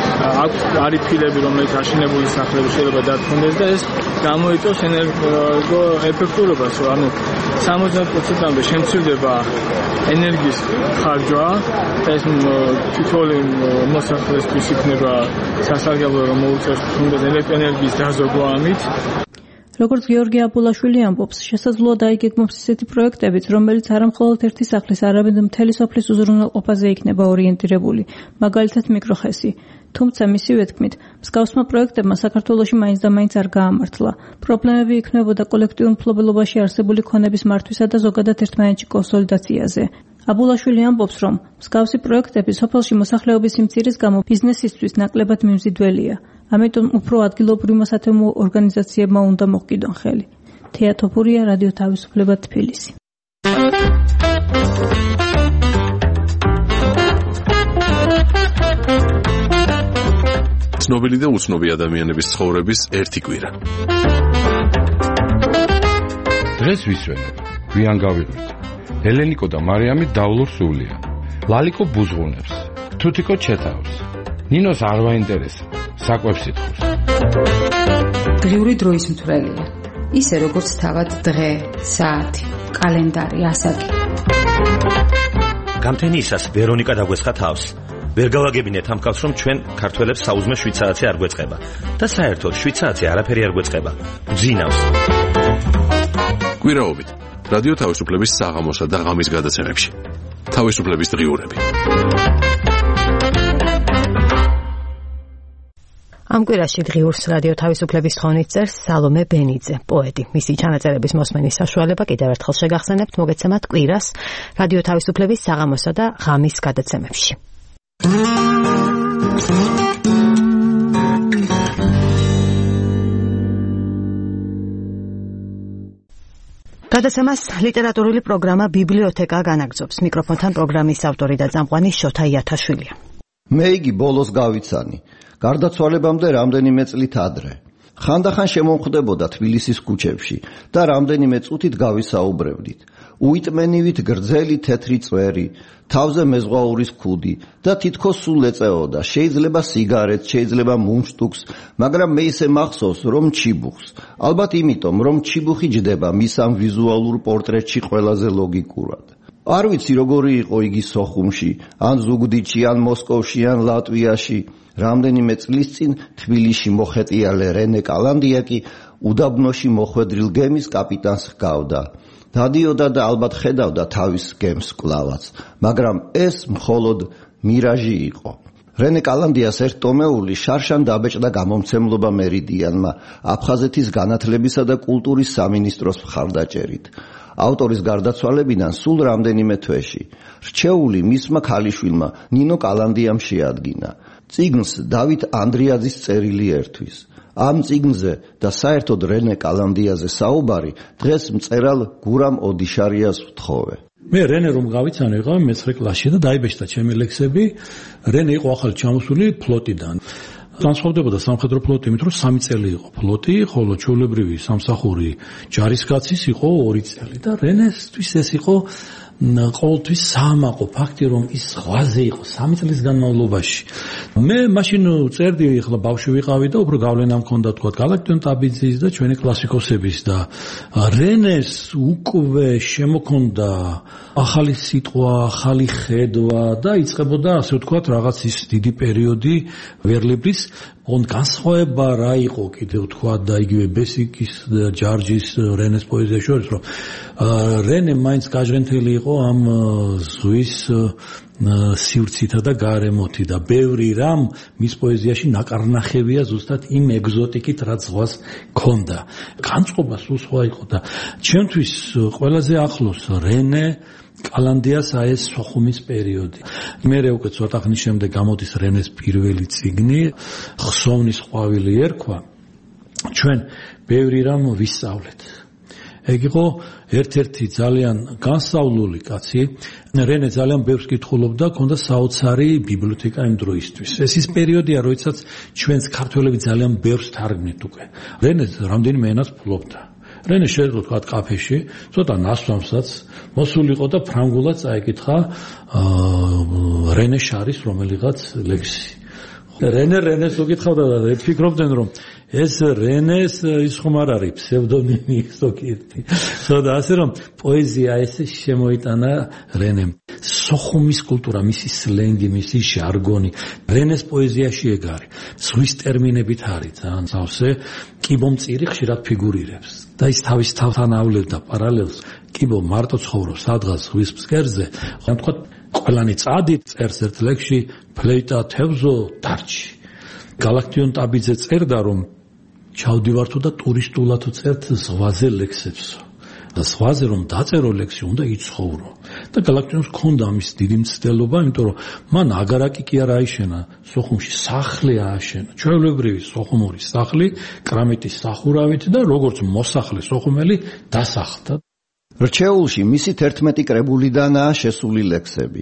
არის ფილები, რომელიც აშენებული სახლები შეიძლება დათმობდეს და ეს გამოიწვევს ენერგოეფექტურობას, ანუ 70%-მდე შემცირდება ენერგიის ხარჯვა. ეს თითოეული მოსახლეისთვის იქნება სასარგებლო, რომ მოუწევს თუნდაც ელექტროენერგიის დაზოგვა ამით. როგორც გიორგი აბულაშვილი ამბობს, შესაძლოა დაიგეგმოს ისეთი პროექტებიც, რომელიც არა მხოლოდ ერთი სახლის, არამედ მთელი სოფლის უზრუნველყოფაზე იქნება ორიენტირებული, მაგალითად მიკროხესი. თუმცა მისივე თქმით, მსგავსმა პროექტებმა საქართველოში მაინც და მაინც არ გაამართლა. პრობლემები იქმნებოდა კოლექტიურ მფლობელობაში არსებული ქონების მართვისა და ზოგადად ერთმანეთში კონსოლიდაციაზე. აბულაშვილი ამბობს, რომ მსგავსი პროექტები სოფელში მოსახლეობის სიმცირის გამო ბიზნესისთვის ნაკლებად მიმზიდველია. ამიტომ უფრო ადგილობრივ მოსათემო ორგანიზაციებმა უნდა მოჰყიდონ ხელი. თეა თოფურია, რადიო თავისუფლება, თბილისი. ცნობილი და უცნობი ადამიანების ცხოვრების ერთი კვირა. დღეს ვისვენებ, გვიან გავიღვით. ელენიკო და მარიამი დავლურ სულია. ლალიკო ბუზღუნებს, თუთიკო ჩეთავს. ნინოს არ ვაინტერესა, საკვებს ითხოვს. დღიური დროის მთვრელია. ისე როგორც თავად დღე, საათი, კალენდარი, ასაკი. გამთენიისას ვერონიკა დაგვესხა თავს. ვერ გავაგებინეთ ამ კაცს, რომ ჩვენ ქართველებს საუზმე 7 საათი არ გვეწყება და საერთოდ 7 საათი არაფერი არ გვეწყება. გძინავს. კვირაობით რადიო თავისუფლების საღამოსა და ღამის გადაცემებში. თავისუფლების დღიურები. ამ კვირაში დღიურს რადიო თავისუფლების თხოვნით წერს სალომე ბენიძე, პოეტი. მისი ჩანაწერების მოსმენის საშუალება კიდევ ერთხელ შეგახსენებთ, მოგეცემათ კვირას რადიო თავისუფლების საღამოსა და ღამის გადაცემებში. გადაცემას ლიტერატურული პროგრამა ბიბლიოთეკა განაგრძობს. მიკროფონთან პროგრამის ავტორი და წამყვანი შოთა იათაშვილია. მე იგი ბოლოს გავიცანი. გარდაცვალებამდე რამდენიმე წლით ადრე. ხანდახან შემომხვდებოდა თბილისის ქუჩებში და რამდენიმე წუთით გავისაუბრებდით. უიტმენივით გრძელი თეთრი წვერი, თავზე მეზღვაურის ქუდი და თითქოს სულ ეწეოდა, შეიძლება სიგარეტს, შეიძლება მუნშტუკს, მაგრამ მე ისე მახსოვს, რომ ჩიბუხს. ალბათ იმიტომ, რომ ჩიბუხი ჯდება მის ამ ვიზუალურ პორტრეტში ყველაზე ლოგიკურად. არ ვიცი როგორი იყო იგი სოხუმში, ან ზუგდიდში, ან მოსკოვში, ან ლატვიაში. რამდენიმე წლის წინ თბილისში მოხეტიალე რენე კალანდია კი უდაბნოში მოხვედრილ გემის კაპიტანს ჰგავდა. დადიოდა და ალბათ ხედავდა თავის გემს კვლავაც, მაგრამ ეს მხოლოდ მირაჟი იყო. რენე კალანდიას ერთტომეული შარშან დაბეჭდა გამომცემლობა მერიდიანმა აფხაზეთის განათლებისა და კულტურის სამინისტროს მხარდაჭერით. ავტორის გარდაცვალებიდან სულ რამდენიმე თვეში რჩეული მისმა ქალიშვილმა ნინო კალანდიამ შეადგინა. წიგნს დავით ანდრიაძის წერილი ერთვის. ამ წიგნზე და საერთოდ რენე კალანდიაზე საუბარი დღეს მწერალ გურამ ოდიშარიას ვთხოვე. მე რენე რომ გავიცანო იყავი მე-9 კლასში და დაიბეჭდა ჩემი ლექსები. რენე იყო ახალ ჩამოსული ფლოტიდან. განსხვავდებოდა სამხედრო ფლოტი იმით, რომ 3 წელი იყო ფლოტი, ხოლო ჩვეულებრივი სამსახური ჯარისკაცის იყო 2 წელი და რენესთვის ეს იყო ყოველთვის საამაყო ფაქტი, რომ ის ზღვაზე იყო 3 წლის განმავლობაში. მე მაშინ წერდი, ახლა ბავშვი ვიყავი და უფრო გავლენა მქონდა თქვა გალაქტიონ ტაბიძის და ჩვენი კლასიკოსების და რენეს უკვე შემოქონდა ახალი სიტყვა, ახალი ხედვა და იწყებოდა ასე ვთქვათ რაღაც ის დიდი პერიოდი ვერლებლის განსხვავება რა იყო კიდევ თქვა და იგივე ბესიკის ჯარჯის რენეს პოეზიაში შორის რომ რენე მაინც გაჟღენთელი იყო ამ ზღვის სივრცითა და გარემოთი და ბევრი რამ მის პოეზიაში ნაკარნახებია ზუსტად იმ ეგზოტიკით რაც ზღვას ქონდა. განწყობა სულ სხვა იყო და ჩემთვის ყველაზე ახლოს რენე კალანდიას ეს სოხუმის პერიოდი. მე უკვე ცოტა ხნის შემდეგ გამოდის რენეს პირველი წიგნი, ხსოვნის ყვავილი ერქვა. ჩვენ ბევრი რამ ვისწავლეთ. ეგ იყო ერთ-ერთი ძალიან განსწავლული კაცი. რენე ძალიან ბევრს კითხულობდა, ჰქონდა საოცარი ბიბლიოთეკა იმ დროისთვის. ეს ის პერიოდია, როდესაც ჩვენს ქართველები ძალიან ბევრს თარგმნით უკვე. რენე რამდენიმე ენას ფლობდა. რენე შეიძლება თქვა კაფეში, ცოტა ნასვამსაც მოსულიყო და ფრანგულად წაიკითხა რენე შარის რომელიღაც ლექსი. რენეს უკითხავდა და ფიქრობდნენ რომ ეს რენეს ის ხომ არ არის ფსევდონიმი ზოგიერთი. და ასე რომ პოეზია ეს შემოიტანა რენემ. სოხუმის კულტურა, მისი სლენგი, მისი ჟარგონი, რენეს პოეზიაში ეგ არის. ზღვის ტერმინებით არის ძალიან სავსე, კიბომწირი ხშირად ფიგურირებს. და ის თავის თავთან ავლევდა პარალელს. კიბო მარტო ცხოვრობს სადღაც ზღვის ფსკერზე, რა თქვა ყველანი წადით წერს ერთ ლექსში ფლეიტა თევზო დარჩი. გალაქტიონ ტაბიძე წერდა რომ ჩავდივარ თუ და ტურისტულად წერთ ზღვაზე ლექსებსო. და ზღვაზე რომ დაწერო ლექსი უნდა იცხოვრო. და გალაქტიონს ჰქონდა ამის დიდი მცდელობა, იმიტომ რომ მან აგარაკი კი არ აიშენა, სოხუმში სახლი ააშენა. ჩვეულებრივი სოხუმური სახლი, კრამიტის სახურავით და როგორც მოსახლე სოხუმელი დასახლდა. რჩეულში მისი 11 კრებულიდანაა შესული ლექსები.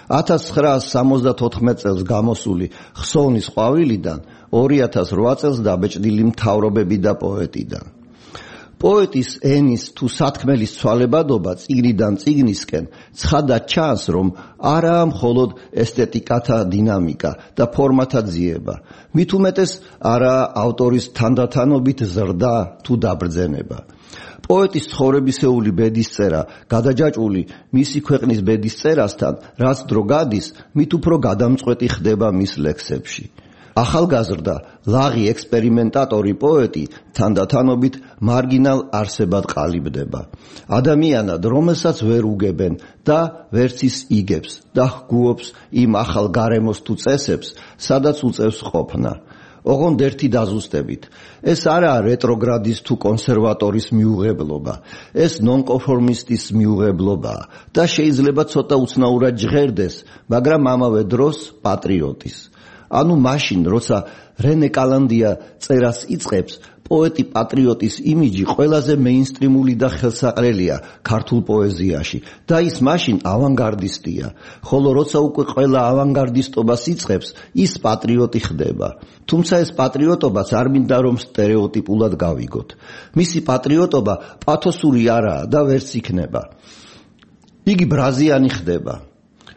1974 წელს გამოსული ხსოვნის ყვავილიდან 2008 წელს დაბეჭდილი მთავრობები და პოეტიდან. პოეტის ენის თუ სათქმელის ცვალებადობა წიგნიდან წიგნისკენ ცხადად ჩანს, რომ არაა მხოლოდ ესთეტიკათა დინამიკა და ფორმათა ძიება. მით უმეტეს არაა ავტორის თანდათანობით ზრდა თუ დაბრძენება. პოეტის ცხოვრებისეული ბედისწერა გადაჯაჭვული მისი ქვეყნის ბედისწერასთან, რაც დრო გადის, მით უფრო გადამწყვეტი ხდება მის ლექსებში. ახალგაზრდა, ლაღი ექსპერიმენტატორი პოეტი თანდათანობით მარგინალ არსებად ყალიბდება. ადამიანად, რომელსაც ვერ უგებენ და ვერც ის იგებს და ჰგუობს იმ ახალ გარემოს თუ წესებს, სადაც უწევს ყოფნა. ოღონდ ერთი დაზუსტებით. ეს არაა რეტროგრადის თუ კონსერვატორის მიუღებლობა. ეს ნონკონფორმისტის მიუღებლობაა და შეიძლება ცოტა უცნაურად ჟღერდეს, მაგრამ ამავე დროს პატრიოტის. ანუ მაშინ, როცა რენე კალანდია წერას იწყებს, პოეტი პატრიოტის იმიჯი ყველაზე მეინსტრიმული და ხელსაყრელია ქართულ პოეზიაში და ის მაშინ ავანგარდისტია, ხოლო როცა უკვე ყველა ავანგარდისტობას იწყებს, ის პატრიოტი ხდება. თუმცა ეს პატრიოტობაც არ მინდა რომ სტერეოტიპულად გავიგოთ. მისი პატრიოტობა პათოსური არაა და ვერც იქნება. იგი ბრაზიანი ხდება.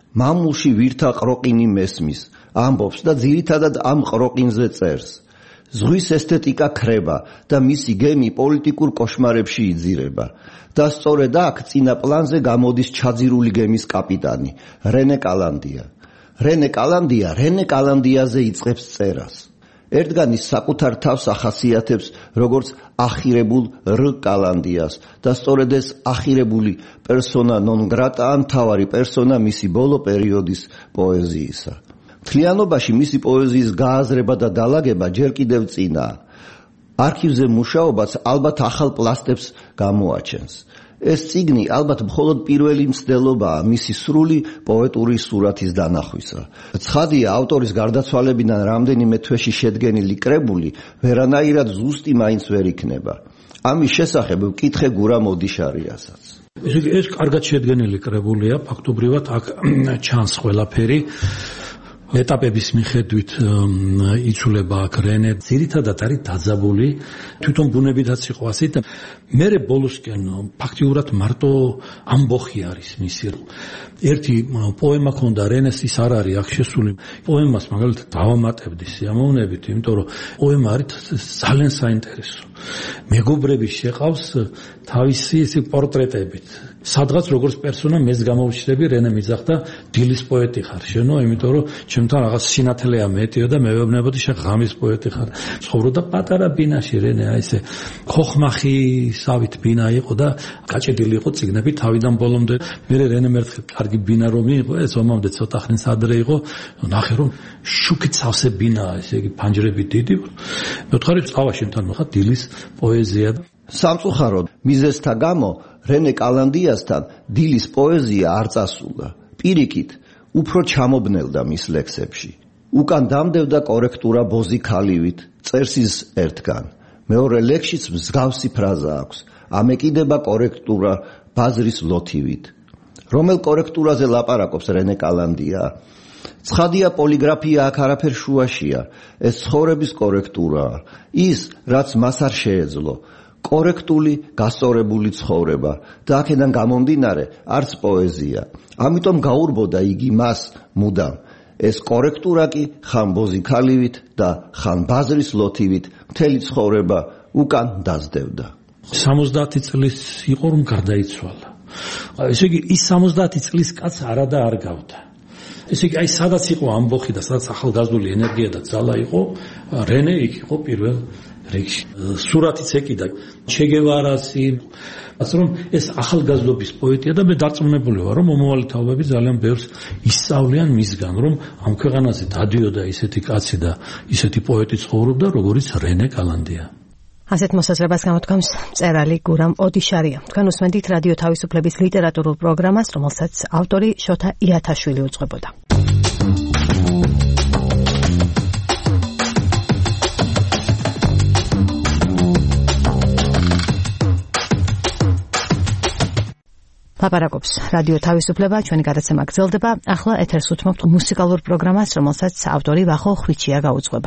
მამულში ვირთა ყროყინი მესმის, ამბობს და ძირითადად ამ ყროყინზე წერს. ზღვის ესთეტიკა ქრება და მისი გემი პოლიტიკურ კოშმარებში იძირება. და სწორედ აქ წინა პლანზე გამოდის ჩაძირული გემის კაპიტანი რენე კალანდია. რენე კალანდიაზე იწყებს წერას. ერთგანის საკუთარ თავს ახასიათებს როგორც ახირებულ რ კალანდიას და სწორედ ეს ახირებული პერსონა ნონ გრატა ან მთავარი პერსონა მისი ბოლო პერიოდის პოეზიისა. მთლიანობაში მისი პოეზიის გააზრება და დალაგება ჯერ კიდევ წინაა. არქივზე მუშაობაც ალბათ ახალ პლასტებს გამოაჩენს. ეს წიგნი ალბათ მხოლოდ პირველი მცდელობაა მისი სრული პოეტური სურათის დანახვისა. ცხადია, ავტორის გარდაცვალებიდან რამდენიმე თვეში შედგენილი კრებული ვერანაირად ზუსტი მაინც ვერ იქნება. ამის შესახებ ვკითხე გურა მოდიშარიასაც. ეს კარგად შედგენილი კრებულია, ფაქტობრივად აქ ჩანს ყველაფერი. ეტაპების მიხედვით იცვლება აქ რენე. ძირითადად არის დაძაბული, თვითონ ბუნებითაც იყო ასე და მერე ბოლოსკენ ფაქტიურად მარტო ამბოხი არის მისი. ერთი პოემა ქონდა რენეს, ის არ არის აქ შესული. პოემას მაგალითად დავამატებდი სიამოვნებით, იმიტომ რომ პოემა არის ძალიან საინტერესო. მეგობრების შეყავს თავისი ეს პორტრეტებით. სადღაც როგორც პერსონა მეც გამოვჩნდები, რენე მიძახდა დილის პოეტი ხარ შენო, იმიტომ რომ ჩემთან რაღაც სინათლეა მეტიო და მე ვეუბნებოდი შენ ღამის პოეტი ხარ. ცხოვრობდა პატარა ბინაში რენე, აი ესე ხოხმახისავით ბინა იყო და გაჭედილი იყო წიგნები თავიდან ბოლომდე. მე რენე მერთხელ კარგი ბინა რომ იყო, ეს ომამდე ცოტა ხნის ადრე იყო, ნახე რომ შუქით სავსე ბინაა, ესე იგი ფანჯრები დიდი. მეთხარი წავა შენთან მოხდა დილის პოეზია. სამწუხაროდ მიზეზთა გამო რენე კალანდიასთან დილის პოეზია არ წასულა. პირიქით, უფრო ჩამობნელდა მის ლექსებში. უკან დამდევდა კორექტურა ბოზი ქალივით, წერს ის ერთგან. მეორე ლექსშიც მსგავსი ფრაზა აქვს. ამეკიდება კორექტურა ბაზრის ლოთივით. რომელ კორექტურაზე ლაპარაკობს რენე კალანდია? ცხადია, პოლიგრაფია აქ არაფერ შუაშია. ეს ცხოვრების კორექტურაა. ის, რაც მას არ შეეძლო. კორექტული, გასწორებული ცხოვრება და აქედან გამომდინარე არც პოეზია. ამიტომ გაურბოდა იგი მას მუდამ. ეს კორექტურა კი ხან ბოზი ქალივით და ხან ბაზრის ლოთივით მთელი ცხოვრება უკან დაძდევდა. 70 წლის იყო რომ გარდაიცვალა. ესე იგი ის 70 წლის კაც არა და არ გავდა. ესე იგი აი სადაც იყო ამბოხი და სადაც ახალგაზრდული ენერგია და ძალა იყო, რენე იქ იყო პირველ რიგში. სურათიც ეკიდა ჩე გევარასი, ასე რომ ეს ახალგაზრდობის პოეტია და მე დარწმუნებული ვარ რომ მომავალი თაობები ძალიან ბევრს ისწავლიან მისგან, რომ ამ ქვეყანაზე დადიოდა ისეთი კაცი და ისეთი პოეტი ცხოვრობდა, როგორიც რენე კალანდია. ასეთ მოსაზრებას გამოთქვამს მწერალი გურამ ოდიშარია. თქვენ უსმენთ რადიო თავისუფლების ლიტერატურულ პროგრამას, რომელსაც ავტორი შოთა იათაშვილი უძღვებოდა. ლაპარაკობს რადიო თავისუფლება, ჩვენი გადაცემა გრძელდება. ახლა ეთერს უთმობთ მუსიკალურ პროგრამას, რომელსაც ავტორი ვახო ხვიჩია გაუძღვება.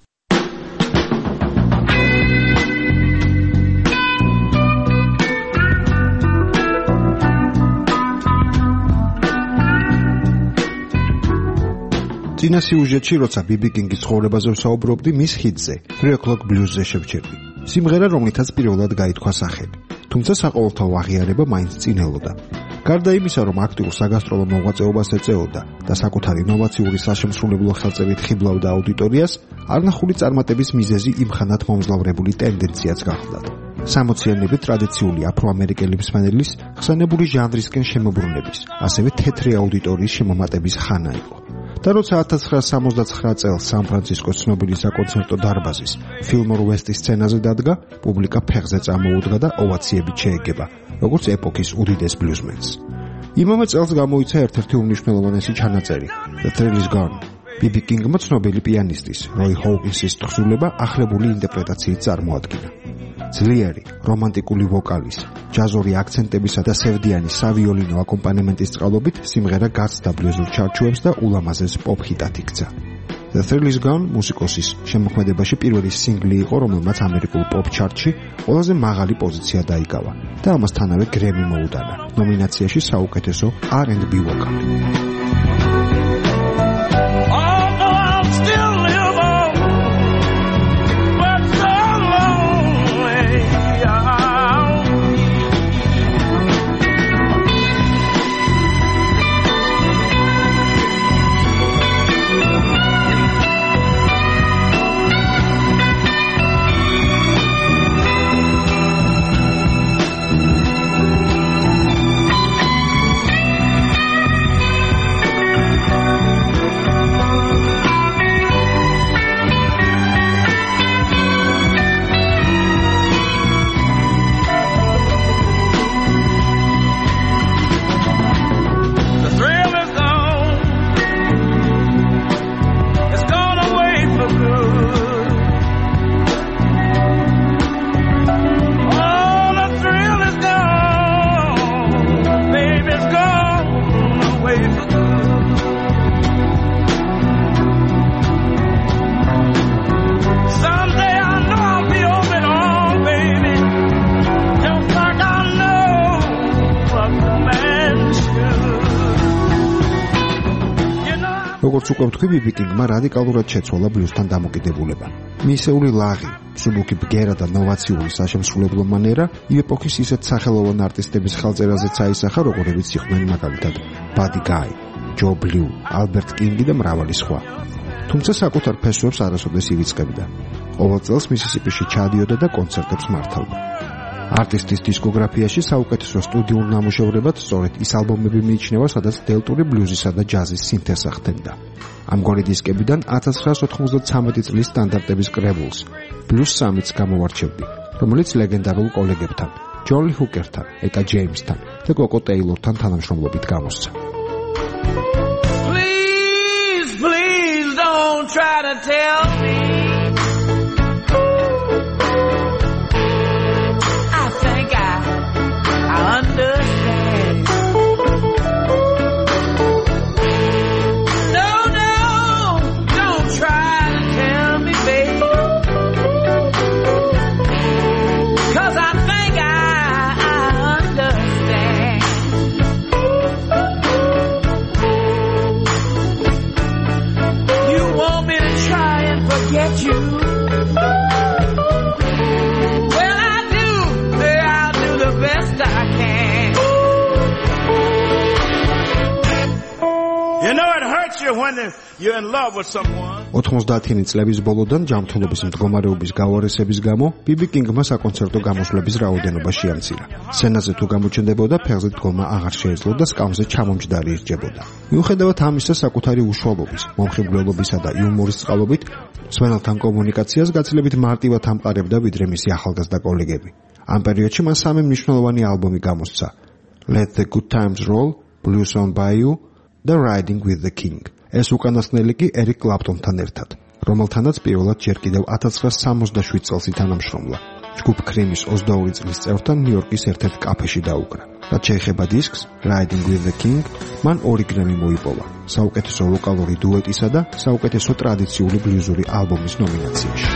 წინა სიუჟეტში, როცა ბიბი კინგის ცხოვრებაზე ვსაუბრობდი, მის ჰიტზე 3 o'clock blues-ზე შევჩერდი. სიმღერა, რომლითაც პირველად გაითქვა სახელი. თუმცა საყოველთაო აღიარება მაინც წინელოდა. გარდა იმისა, რომ აქტიურ საგასტროლო მოღვაწეობას ეწეოდა და საკუთარი ინოვაციური საშემსრულებლო ხელწევით ხიბლავდა აუდიტორიას, არნახული წარმატების მიზეზი იმხანად მომძლავრებული ტენდენციაც გახლდათ. 60-იანების ტრადიციული აფრო-ამერიკელი მსმენელის ხსენებული ჟანრისკენ შემოbrunების, ასევე თეთრი აუდიტორიის შემომატების ხანა იყო. და როცა 1979 წელს სან-ფრანცისკოს ცნობილი საკონცერტო დარბაზის ფილმორ ვესტის სცენაზე დადგა, პუბლიკა ფეხზე წამოუდგა და ოვაციებით შეეგება, როგორც ეპოქის უდიდეს ბლუზმენს. იმავე წელს გამოიცა ერთ-ერთი უმნიშვნელოვანესი ჩანაწერი, The Thrill Is Gone. ბიბი კინგმა ცნობილი პიანისტის, როი ჰოუკინსის თხზულება ახლებული ინტერპრეტაციით წარმოადგინა. ძლიერი, რომანტიკული ვოკალის, ჯაზური აქცენტებისა და სევდიანი სავიოლინო აკომპანემენტის წყალობით სიმღერა გაცდა ბლუზურ ჩარჩოებს და ულამაზეს პოპ ჰიტად იქცა. The Thrill Is Gone მუსიკოსის შემოქმედებაში პირველი სინგლი იყო, რომელმაც ამერიკულ პოპ ჩარტში ყველაზე მაღალი პოზიცია დაიკავა და ამასთანავე გრემი მოუტანა ნომინაციაში საუკეთესო R&B ვოკალი. როგორც უკვე ვთქვი, ბიბი კინგმა რადიკალურად შეცვალა ბლუზთან დამოკიდებულება. მისეული ლაღი, მსუბუქი ბგერა და ნოვაციური საშემსრულებლო მანერა ეპოქის ისეთ სახელოვან არტისტების ხელწერაზეც აისახა, როგორებიც იყვნენ მაგალითად ბადი გაი, ჯო ბლუ, ალბერტ კინგი და მრავალი სხვა. თუმცა საკუთარ ფესვებს არასოდეს ივიწყებდა. ყოველ წელს მისისიპიში ჩადიოდა და კონცერტებს მართავდა. არტისტის დისკოგრაფიაში საუკეთესო სტუდიურ ნამუშევრებად სწორედ ის ალბომები მიიჩნევა, სადაც დელტური ბლუზისა და ჯაზის სინთეზა ხდებოდა. ამგვარი დისკებიდან 1993 წლის სტანდარტების კრებულს ბლუზ 3-ს გამოვარჩევდი, რომელიც ლეგენდარულ კოლეგებთან, ჯონ ლი ჰუკერთან, ეტა ჯეიმსთან და კოკო ტეილორთან თანამშრომლობით გამოსცა. Please don't try to tell me understand. No, don't try to tell me, babe, 'cause I think I understand. You want me to try and forget you? Well, I'll do the best I can. You know it hurts you when you're in love with someone. 90-იანი წლების ბოლოდან ჯანმრთელობის მდგომარეობის გავარესების გამო ბიბი კინგმა საკონცერტო გამოსვლების რაოდენობა შეამცირა. სცენაზე თუ გამოჩნდებოდა, ფეხზე დგომა აღარ შეეძლო და სკამზე ჩამომჯდარი ირჯებოდა. მიუხედავად ამისა, საკუთარი უშუალობის, მომხიბვლელობისა და იუმორის წყალობით, მსმენელთან კომუნიკაციას გაცილებით მარტივად ამყარებდა, ვიდრე მისი ახალგაზრდა კოლეგები. ამ პერიოდში მან 3 მნიშვნელოვანი ალბომი გამოსცა: Let the Good Times Roll, Blues on Bayou და Riding with the King. ეს უკანასკნელი კი ერიკ კლაპტონთან ერთად, რომელთანაც პირველად ჯერ კიდევ 1967 წელს ითანამშრომლა. ჯგუფ კრიმის 22 წლის წევრთან ნიუ-იორკის ერთ-ერთ კაფეში დაუკრა. რაც შეეხება დისკს Riding with the King, მან 2 გრემი მოიპოვა, საუკეთესო ვოკალური დუეტისა და საუკეთესო ტრადიციული ბლუზური ალბომის ნომინაციაში.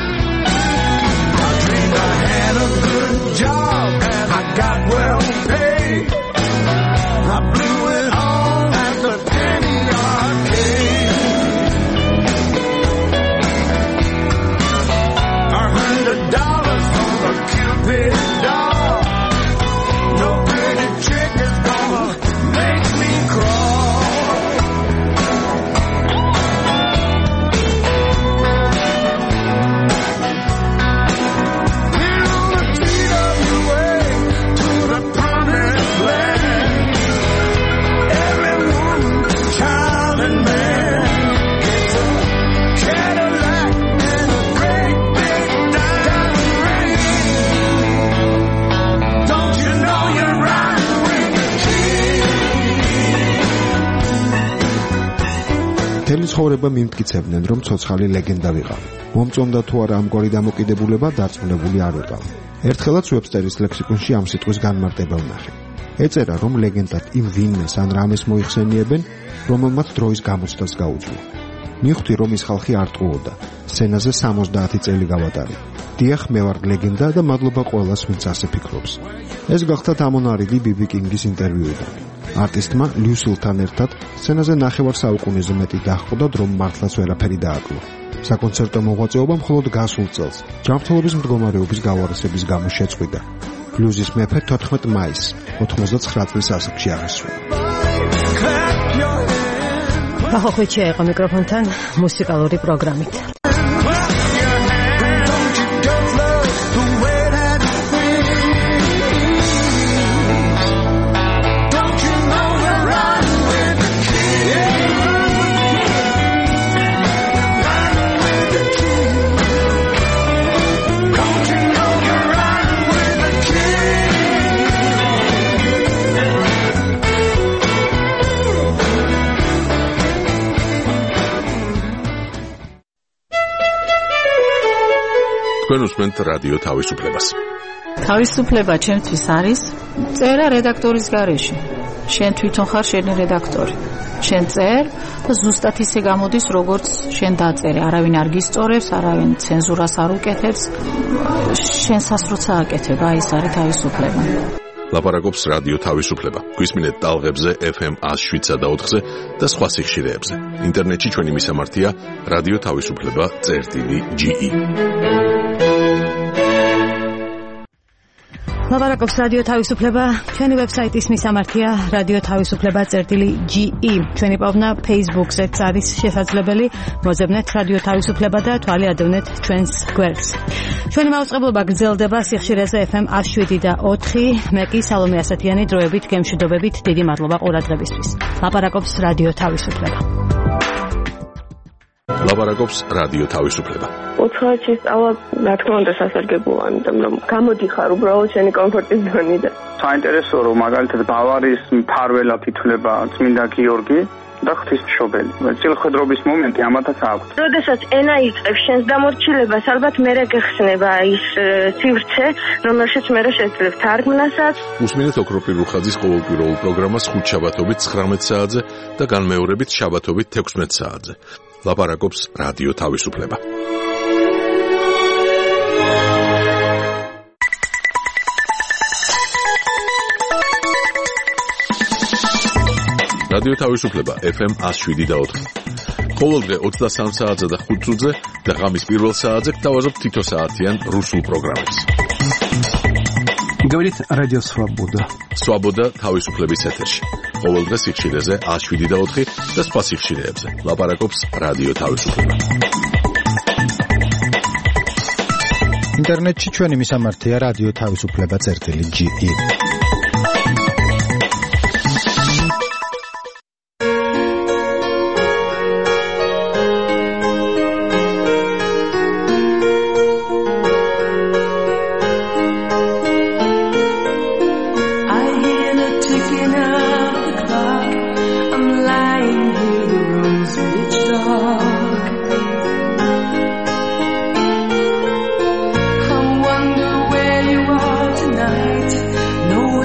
Job and I got well paid. I blew it all at the penny arcade. $100 on the Cupid doll. No pretty trick is gonna make me crawl. მთელი ცხოვრება მიმტკიცებდნენ, რომ ცოცხალი ლეგენდა ვიყავი. მომწონდა თუ არა ამგვარი დამოკიდებულება, დარწმუნებული არ ვიყავ. ერთხელაც ვებსტერის ლექსიკონში ამ სიტყვის განმარტება ვნახე. ეწერა, რომ ლეგენდად იმ ვინმეს ან რამეს მოიხსენიებენ, რომელმაც დროის გამოცდას გაუძლო. მივხვდი, რომ ის ხალხი არ ტყუოდა. სცენაზე 70 წელი გავატარე. დიახ, მე ვარ ლეგენდა და მადლობა ყველას, ვინც ასე ფიქრობს. ეს გახდა ამონარიდი ბიბი კინგის ინტერვიუიდან. არტისტმა ლიუსილთან ერთად სცენაზე 9 საუკუნეზე მეტი დაჰყო, რომ მართლაც ვერაფერი დააკლო. საკონცერტო მოღვაწეობა მხოლოდ გასულ წელს ჯანმრთელობის მდგომარეობის გავარესების გამო შეწყვიტა. ბლუზის მეფე 14 მაისს 99 წლის ასაკში აღესვა. ახოხიჩია იყო მიკროფონთან მუსიკალური პროგრამით. თქვენ უსმენთ რადიო თავისუფლებას. თავისუფლება ჩემთვის არის წერა რედაქტორის გარეშე. შენ თვითონ ხარ შენი რედაქტორი. შენ წერ და ზუსტად ისე გამოდის, როგორც შენ დაწერე. არავინ არ გისწორებს, არავინ ცენზურას არ უკეთებს. შენ სასროცა აკეთებ, აი ეს არის თავისუფლება. ლაპარაკობს რადიო თავისუფლება. გვისმინეთ ტალღებზე FM 107.4-ზე და სხვა სიხშირეებზე. ინტერნეტში ჩვენი მისამართია რადიო თავისუფლება.ge. ლაპარაკობს რადიო თავისუფლება, ჩვენი ვებსაიტის მისამართია რადიო თავისუფლება.ge. ჩვენი პოვნა Facebook-ზეც არის შესაძლებელი. მოძებნეთ რადიო თავისუფლება და თვალი ადევნეთ ჩვენს გვერდს. ჩვენი მაუწყებლობა გრძელდება სიხშირეზე FM 107.4. მე კი სალომე ასათიანი დროებით გემშვიდობებით. დიდი მადლობა ყურადღებისთვის. ლაპარაკობს რადიო თავისუფლება. ლაპარაკობს რადიო თავისუფლება. უცხოეთში სწავლა, რა თქმა უნდა, სასარგებლოა, იმიტომ რომ გამოდიხარ უბრალოდ შენი კომფორტის ზონიდან. საინტერესოა, რომ მაგალითად ბავარიის მფარველად ითვლება წმინდა გიორგი და ღვთისმშობელი. წილხვედრობის მომენტი ამათაც აქვს. როდესაც ენა იწყებს შენს დამორჩილებას, ალბათ მერე გეხსნება ის სივრცე, რომელშიც მერე შეძლებ თარგმნასაც. უსმინეთ ოქროპირ რუხაძის ყოველკვირეულ პროგრამას ხუთშაბათობით 19 საათზე და განმეორებით შაბათობით 16 საათზე. ლაპარაკობს რადიო თავისუფლება. რადიო თავისუფლება FM 107.4. ყოველდღე 23 საათზე და 5 წუთზე და ღამის პირველ საათზე გთავაზობ თითო საათიან რუსულ პროგრამებს. Говорит радио Свобода. Свобода თავისუფლების ეთერში. ყოველდღე სიხშირეზე 107.4 და სხვა სიხშირეებზე. ლაპარაკობს რადიო თავისუფლება. ინტერნეტში ჩვენი მისამართია რადიო თავისუფლება.ge. No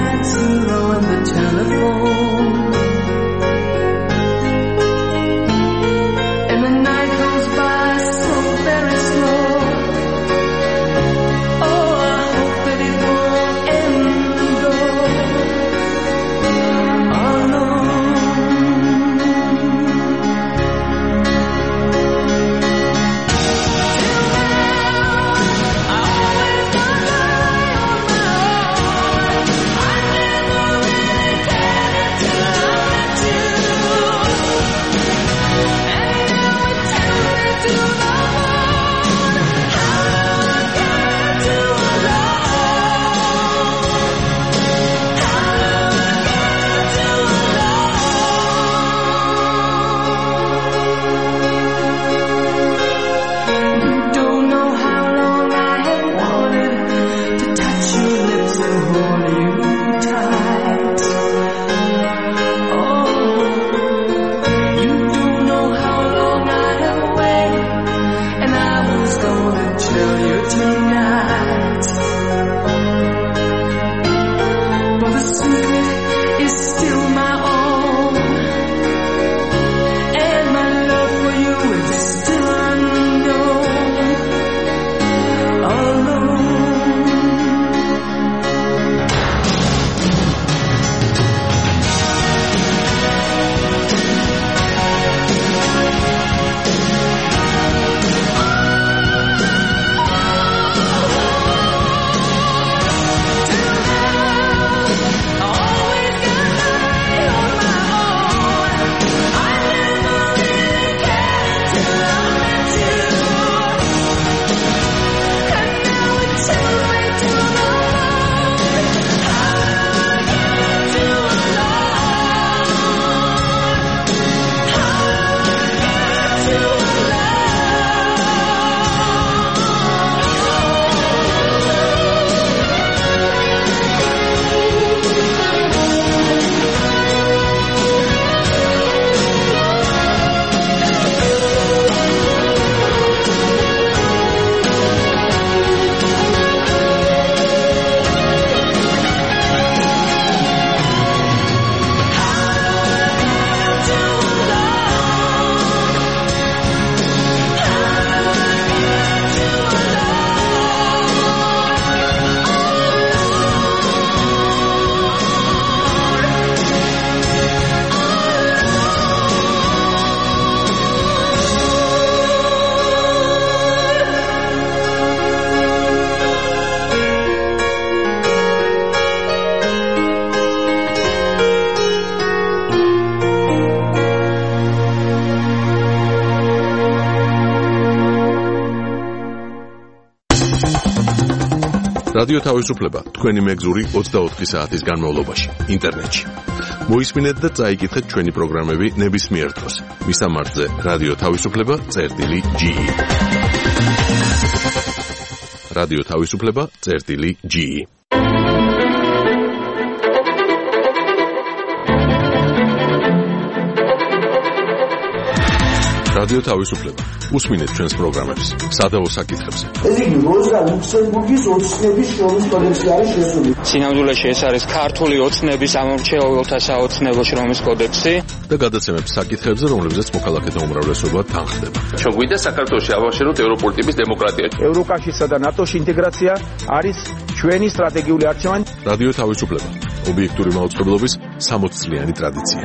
რადიო თავისუფლება თქვენი მეგზური 24 საათის განმავლობაში ინტერნეტში. მოისმინეთ და წაიკითხეთ ჩვენი პროგრამები ნებისმიერ დროს. მისამართზე რადიო თავისუფლება.ge. რადიო თავისუფლება.ge. რადიო თავისუფლება. უსმინეთ ჩვენს პროგრამებს სადაო საკითხებზე. ეს იგი როზა ლუქსემბურგის ოცნების შრომის კოდექსი არის შესული. სინამდვილეში ეს არის ქართული ოცნების ამომრჩეველთა საოცნებო შრომის კოდექსი და გადაცემებს საკითხებზე, რომლებზეც მოქალაქეთა უმრავლესობა თანხდება. ჩვენ გვინდა საქართველოში ავაშენოთ ევროპული ტიპის დემოკრატია. ევროკავშირსა და ნატოში ინტეგრაცია არის ჩვენი სტრატეგიული არჩევანი. რადიო თავისუფლება. ობიექტური მაუწყებლობის 60 წლიანი ტრადიცია.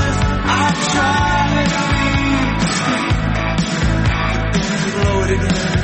Again.